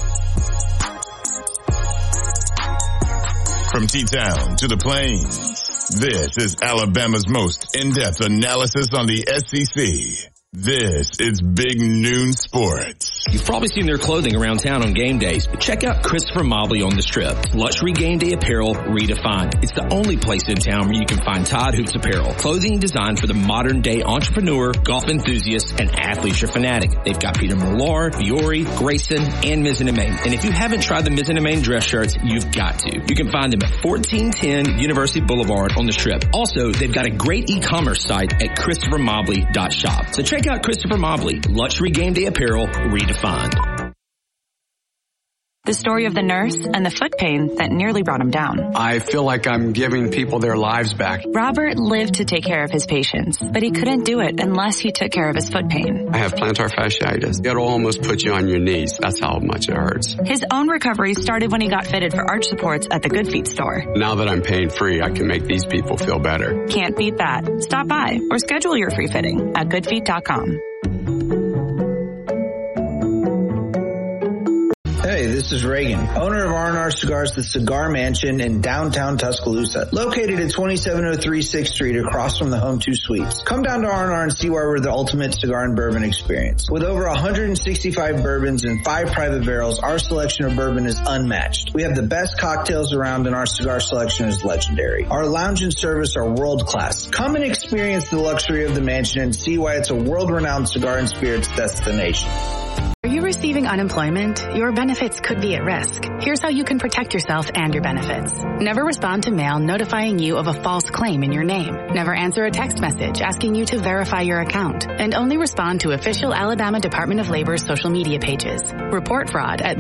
From T-Town to the Plains, this is Alabama's most in-depth analysis on the SEC. This is Big Noon Sports. You've probably seen their clothing around town on game days, but check out Christopher Mobley on the Strip. Luxury game day apparel redefined. It's the only place in town where you can find Todd Hoops apparel. Clothing designed for the modern day entrepreneur, golf enthusiast, and athleisure fanatic. They've got Peter Millar, Fiore, Grayson, and Mizzen and Main. And if you haven't tried the Mizzen and Main dress shirts, you've got to. You can find them at 1410 University Boulevard on the Strip. Also, they've got a great e-commerce site at ChristopherMobley.shop. So check out Christopher Mobley, luxury game day apparel redefined. The story of the nurse and the foot pain that nearly brought him down. I feel like I'm giving people their lives back. Robert lived to take care of his patients, but he couldn't do it unless he took care of his foot pain. I have plantar fasciitis. It'll almost put you on your knees. That's how much it hurts. His own recovery started when he got fitted for arch supports at the Good Feet store. Now that I'm pain free, I can make these people feel better. Can't beat that. Stop by or schedule your free fitting at goodfeet.com. Hey, this is Reagan, owner of R&R Cigars, the Cigar Mansion in downtown Tuscaloosa, located at 2703 6th Street across from the Home 2 Suites. Come down to R&R and see why we're the ultimate cigar and bourbon experience. With over 165 bourbons and 5 private barrels, our selection of bourbon is unmatched. We have the best cocktails around and our cigar selection is legendary. Our lounge and service are world class. Come and experience the luxury of the mansion and see why it's a world-renowned cigar and spirits destination. Are you receiving unemployment? Your benefits could be at risk. Here's how you can protect yourself and your benefits. Never respond to mail notifying you of a false claim in your name. Never answer a text message asking you to verify your account. And only respond to official Alabama Department of Labor's social media pages. Report fraud at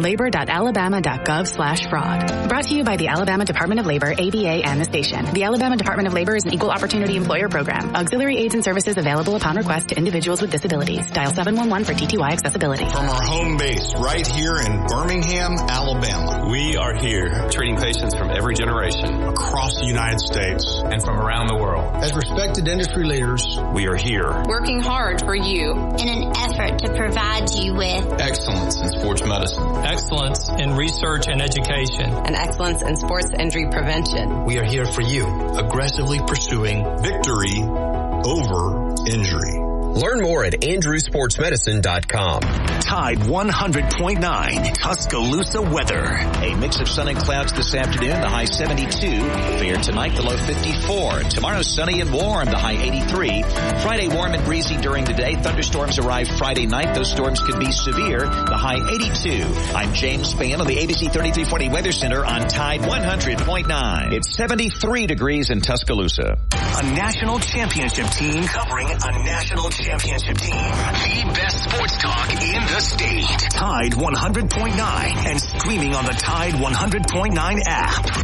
labor.alabama.gov/fraud. Brought to you by the Alabama Department of Labor, ABA, and the station. The Alabama Department of Labor is an equal opportunity employer program. Auxiliary aids and services available upon request to individuals with disabilities. Dial 711 for TTY accessibility. From our home base right here in Birmingham, Alabama. We are here treating patients from every generation across the United States and from around the world. As respected industry leaders, we are here working hard for you in an effort to provide you with excellence in sports medicine, excellence in research and education, and excellence in sports injury prevention. We are here for you, aggressively pursuing victory over injury. Learn more at andrewsportsmedicine.com. Tide 100.9 Tuscaloosa weather. A mix of sun and clouds this afternoon, the high 72. Fair tonight, the low 54. Tomorrow, sunny and warm, the high 83. Friday, warm and breezy during the day. Thunderstorms arrive Friday night. Those storms could be severe, the high 82. I'm James Spann on the ABC 3340 Weather Center on Tide 100.9. It's 73 degrees in Tuscaloosa. A national championship team covering a national championship team. The best sports talk in the state. Tide 100.9 and streaming on the Tide 100.9 app.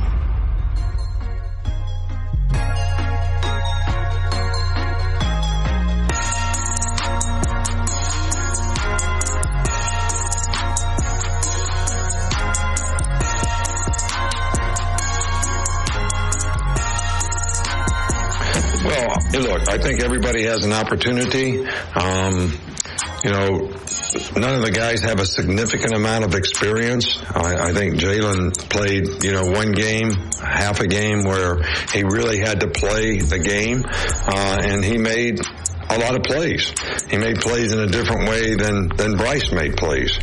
Well, look, I think everybody has an opportunity. None of the guys have a significant amount of experience. I think Jalen played, one game, half a game where he really had to play the game, and he made a lot of plays. He made plays in a different way than Bryce made plays.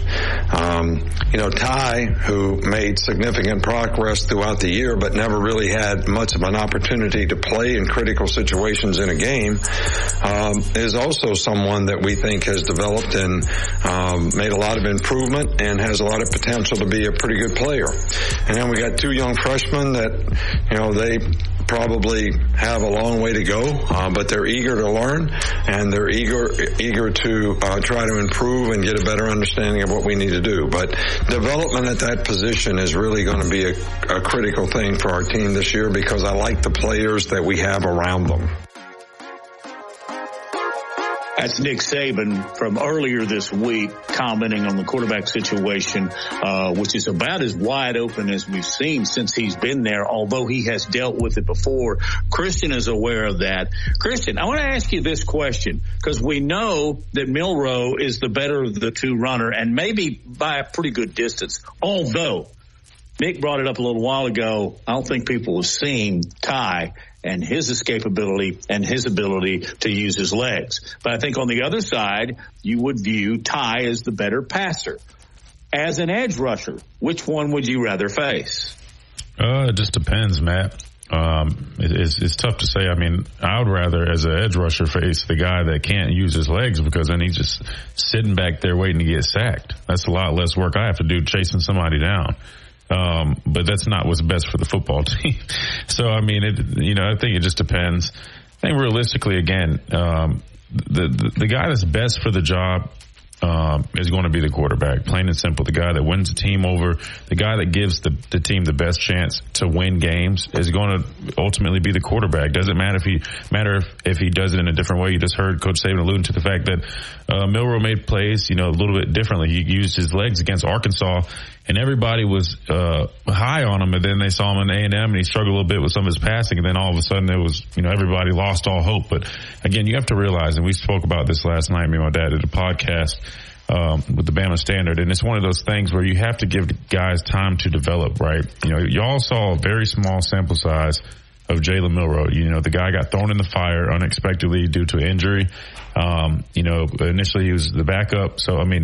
Ty, who made significant progress throughout the year, but never really had much of an opportunity to play in critical situations in a game, is also someone that we think has developed and made a lot of improvement and has a lot of potential to be a pretty good player. And then we got 2 young freshmen that, they probably have a long way to go, but they're eager to learn and they're eager to try to improve and get a better understanding of what we need to do. But development at that position is really going to be a critical thing for our team this year because I like the players that we have around them. That's Nick Saban from earlier this week commenting on the quarterback situation, which is about as wide open as we've seen since he's been there, although he has dealt with it before. Christian is aware of that. Christian, I want to ask you this question, because we know that Milroe is the better of the two runner, and maybe by a pretty good distance, although Nick brought it up a little while ago. I don't think people have seen Ty and his escapability and his ability to use his legs. But I think on the other side, you would view Ty as the better passer. As an edge rusher, which one would you rather face? It just depends, Matt. It's tough to say. I mean, I would rather, as an edge rusher, face the guy that can't use his legs, because then he's just sitting back there waiting to get sacked. That's a lot less work I have to do chasing somebody down. But that's not what's best for the football team. So, I mean, I think it just depends. I think realistically, again, the guy that's best for the job is going to be the quarterback, plain and simple. The guy that wins the team over, the guy that gives the team the best chance to win games is going to ultimately be the quarterback. Doesn't matter if he does it in a different way. You just heard Coach Saban alluding to the fact that Milroe made plays, a little bit differently. He used his legs against Arkansas, and everybody was high on him, and then they saw him in A&M, and he struggled a little bit with some of his passing, and then all of a sudden it was, everybody lost all hope. But again, you have to realize, and we spoke about this last night, me and my dad did a podcast with the Bama Standard, and it's one of those things where you have to give guys time to develop, right? Y'all saw a very small sample size of Jalen Milroe. The guy got thrown in the fire unexpectedly due to injury. Initially he was the backup. So, I mean,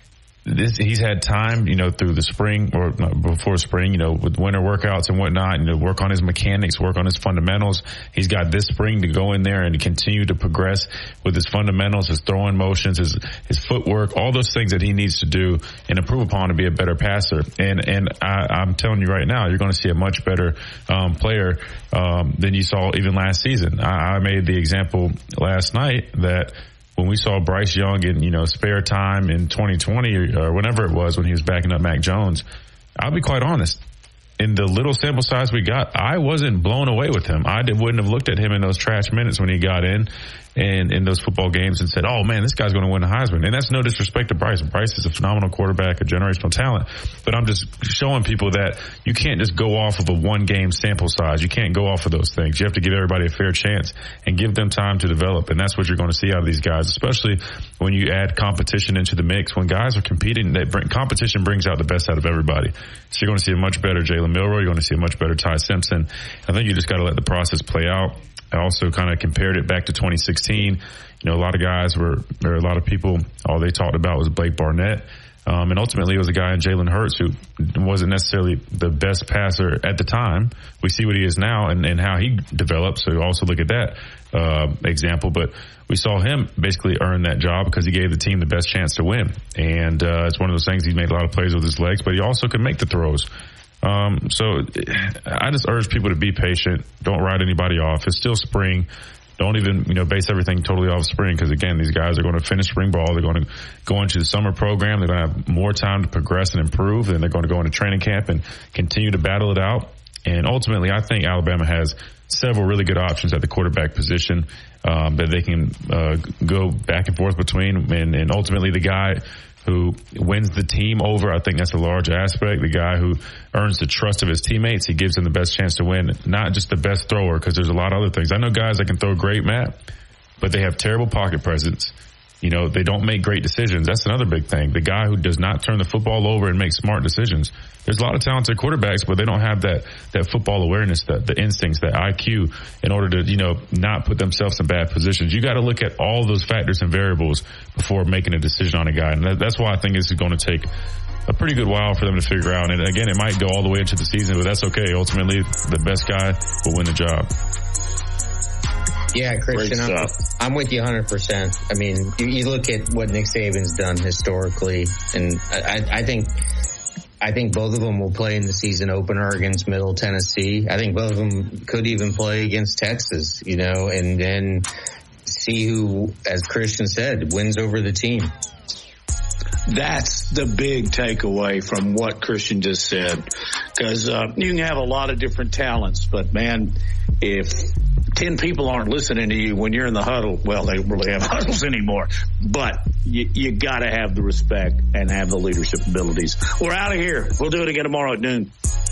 he's had time, through the spring or before spring, with winter workouts and whatnot, work on his mechanics, work on his fundamentals. He's got this spring to go in there and continue to progress with his fundamentals, his throwing motions, his footwork, all those things that he needs to do and improve upon to be a better passer. And I'm telling you right now, you're going to see a much better player than you saw even last season. I made the example last night that when we saw Bryce Young in, spare time in 2020 or whenever it was when he was backing up Mac Jones, I'll be quite honest. In the little sample size we got, I wasn't blown away with him. I wouldn't have looked at him in those trash minutes when he got in in those football games and said, oh, man, this guy's going to win the Heisman. And that's no disrespect to Bryce. Bryce is a phenomenal quarterback, a generational talent. But I'm just showing people that you can't just go off of a one-game sample size. You can't go off of those things. You have to give everybody a fair chance and give them time to develop. And that's what you're going to see out of these guys, especially when you add competition into the mix. When guys are competing, competition brings out the best out of everybody. So you're going to see a much better Jalen Milroe. You're going to see a much better Ty Simpson. I think you just got to let the process play out. I also kind of compared it back to 2016. A lot of people, all they talked about was Blake Barnett. And ultimately it was a guy in Jalen Hurts who wasn't necessarily the best passer at the time. We see what he is now and how he developed. So also look at that example. But we saw him basically earn that job because he gave the team the best chance to win. And it's one of those things. He made a lot of plays with his legs, but he also could make the throws. So I just urge people to be patient. Don't write anybody off. It's still spring. Don't even, base everything totally off spring, because again, these guys are going to finish spring ball. They're going to go into the summer program. They're going to have more time to progress and improve. And they're going to go into training camp and continue to battle it out. And ultimately, I think Alabama has several really good options at the quarterback position that they can go back and forth between. And ultimately, the guy who wins the team over, I think that's a large aspect. The guy who earns the trust of his teammates, he gives them the best chance to win, not just the best thrower, because there's a lot of other things. I know guys that can throw great, Matt, but they have terrible pocket presence. They don't make great decisions. That's another big thing. The guy who does not turn the football over and make smart decisions. There's a lot of talented quarterbacks, but they don't have that football awareness, the instincts, that IQ in order to, not put themselves in bad positions. You got to look at all those factors and variables before making a decision on a guy. And that's why I think this is going to take a pretty good while for them to figure out. And again, it might go all the way into the season, but that's okay. Ultimately, the best guy will win the job. Yeah, Christian, I'm with you 100%. I mean, you look at what Nick Saban's done historically, and I think both of them will play in the season opener against Middle Tennessee. I think both of them could even play against Texas, and then see who, as Christian said, wins over the team. That's the big takeaway from what Christian just said, because you can have a lot of different talents, but man, if 10 people aren't listening to you when you're in the huddle, well, they don't really have huddles anymore. But you got to have the respect and have the leadership abilities. We're out of here. We'll do it again tomorrow at noon.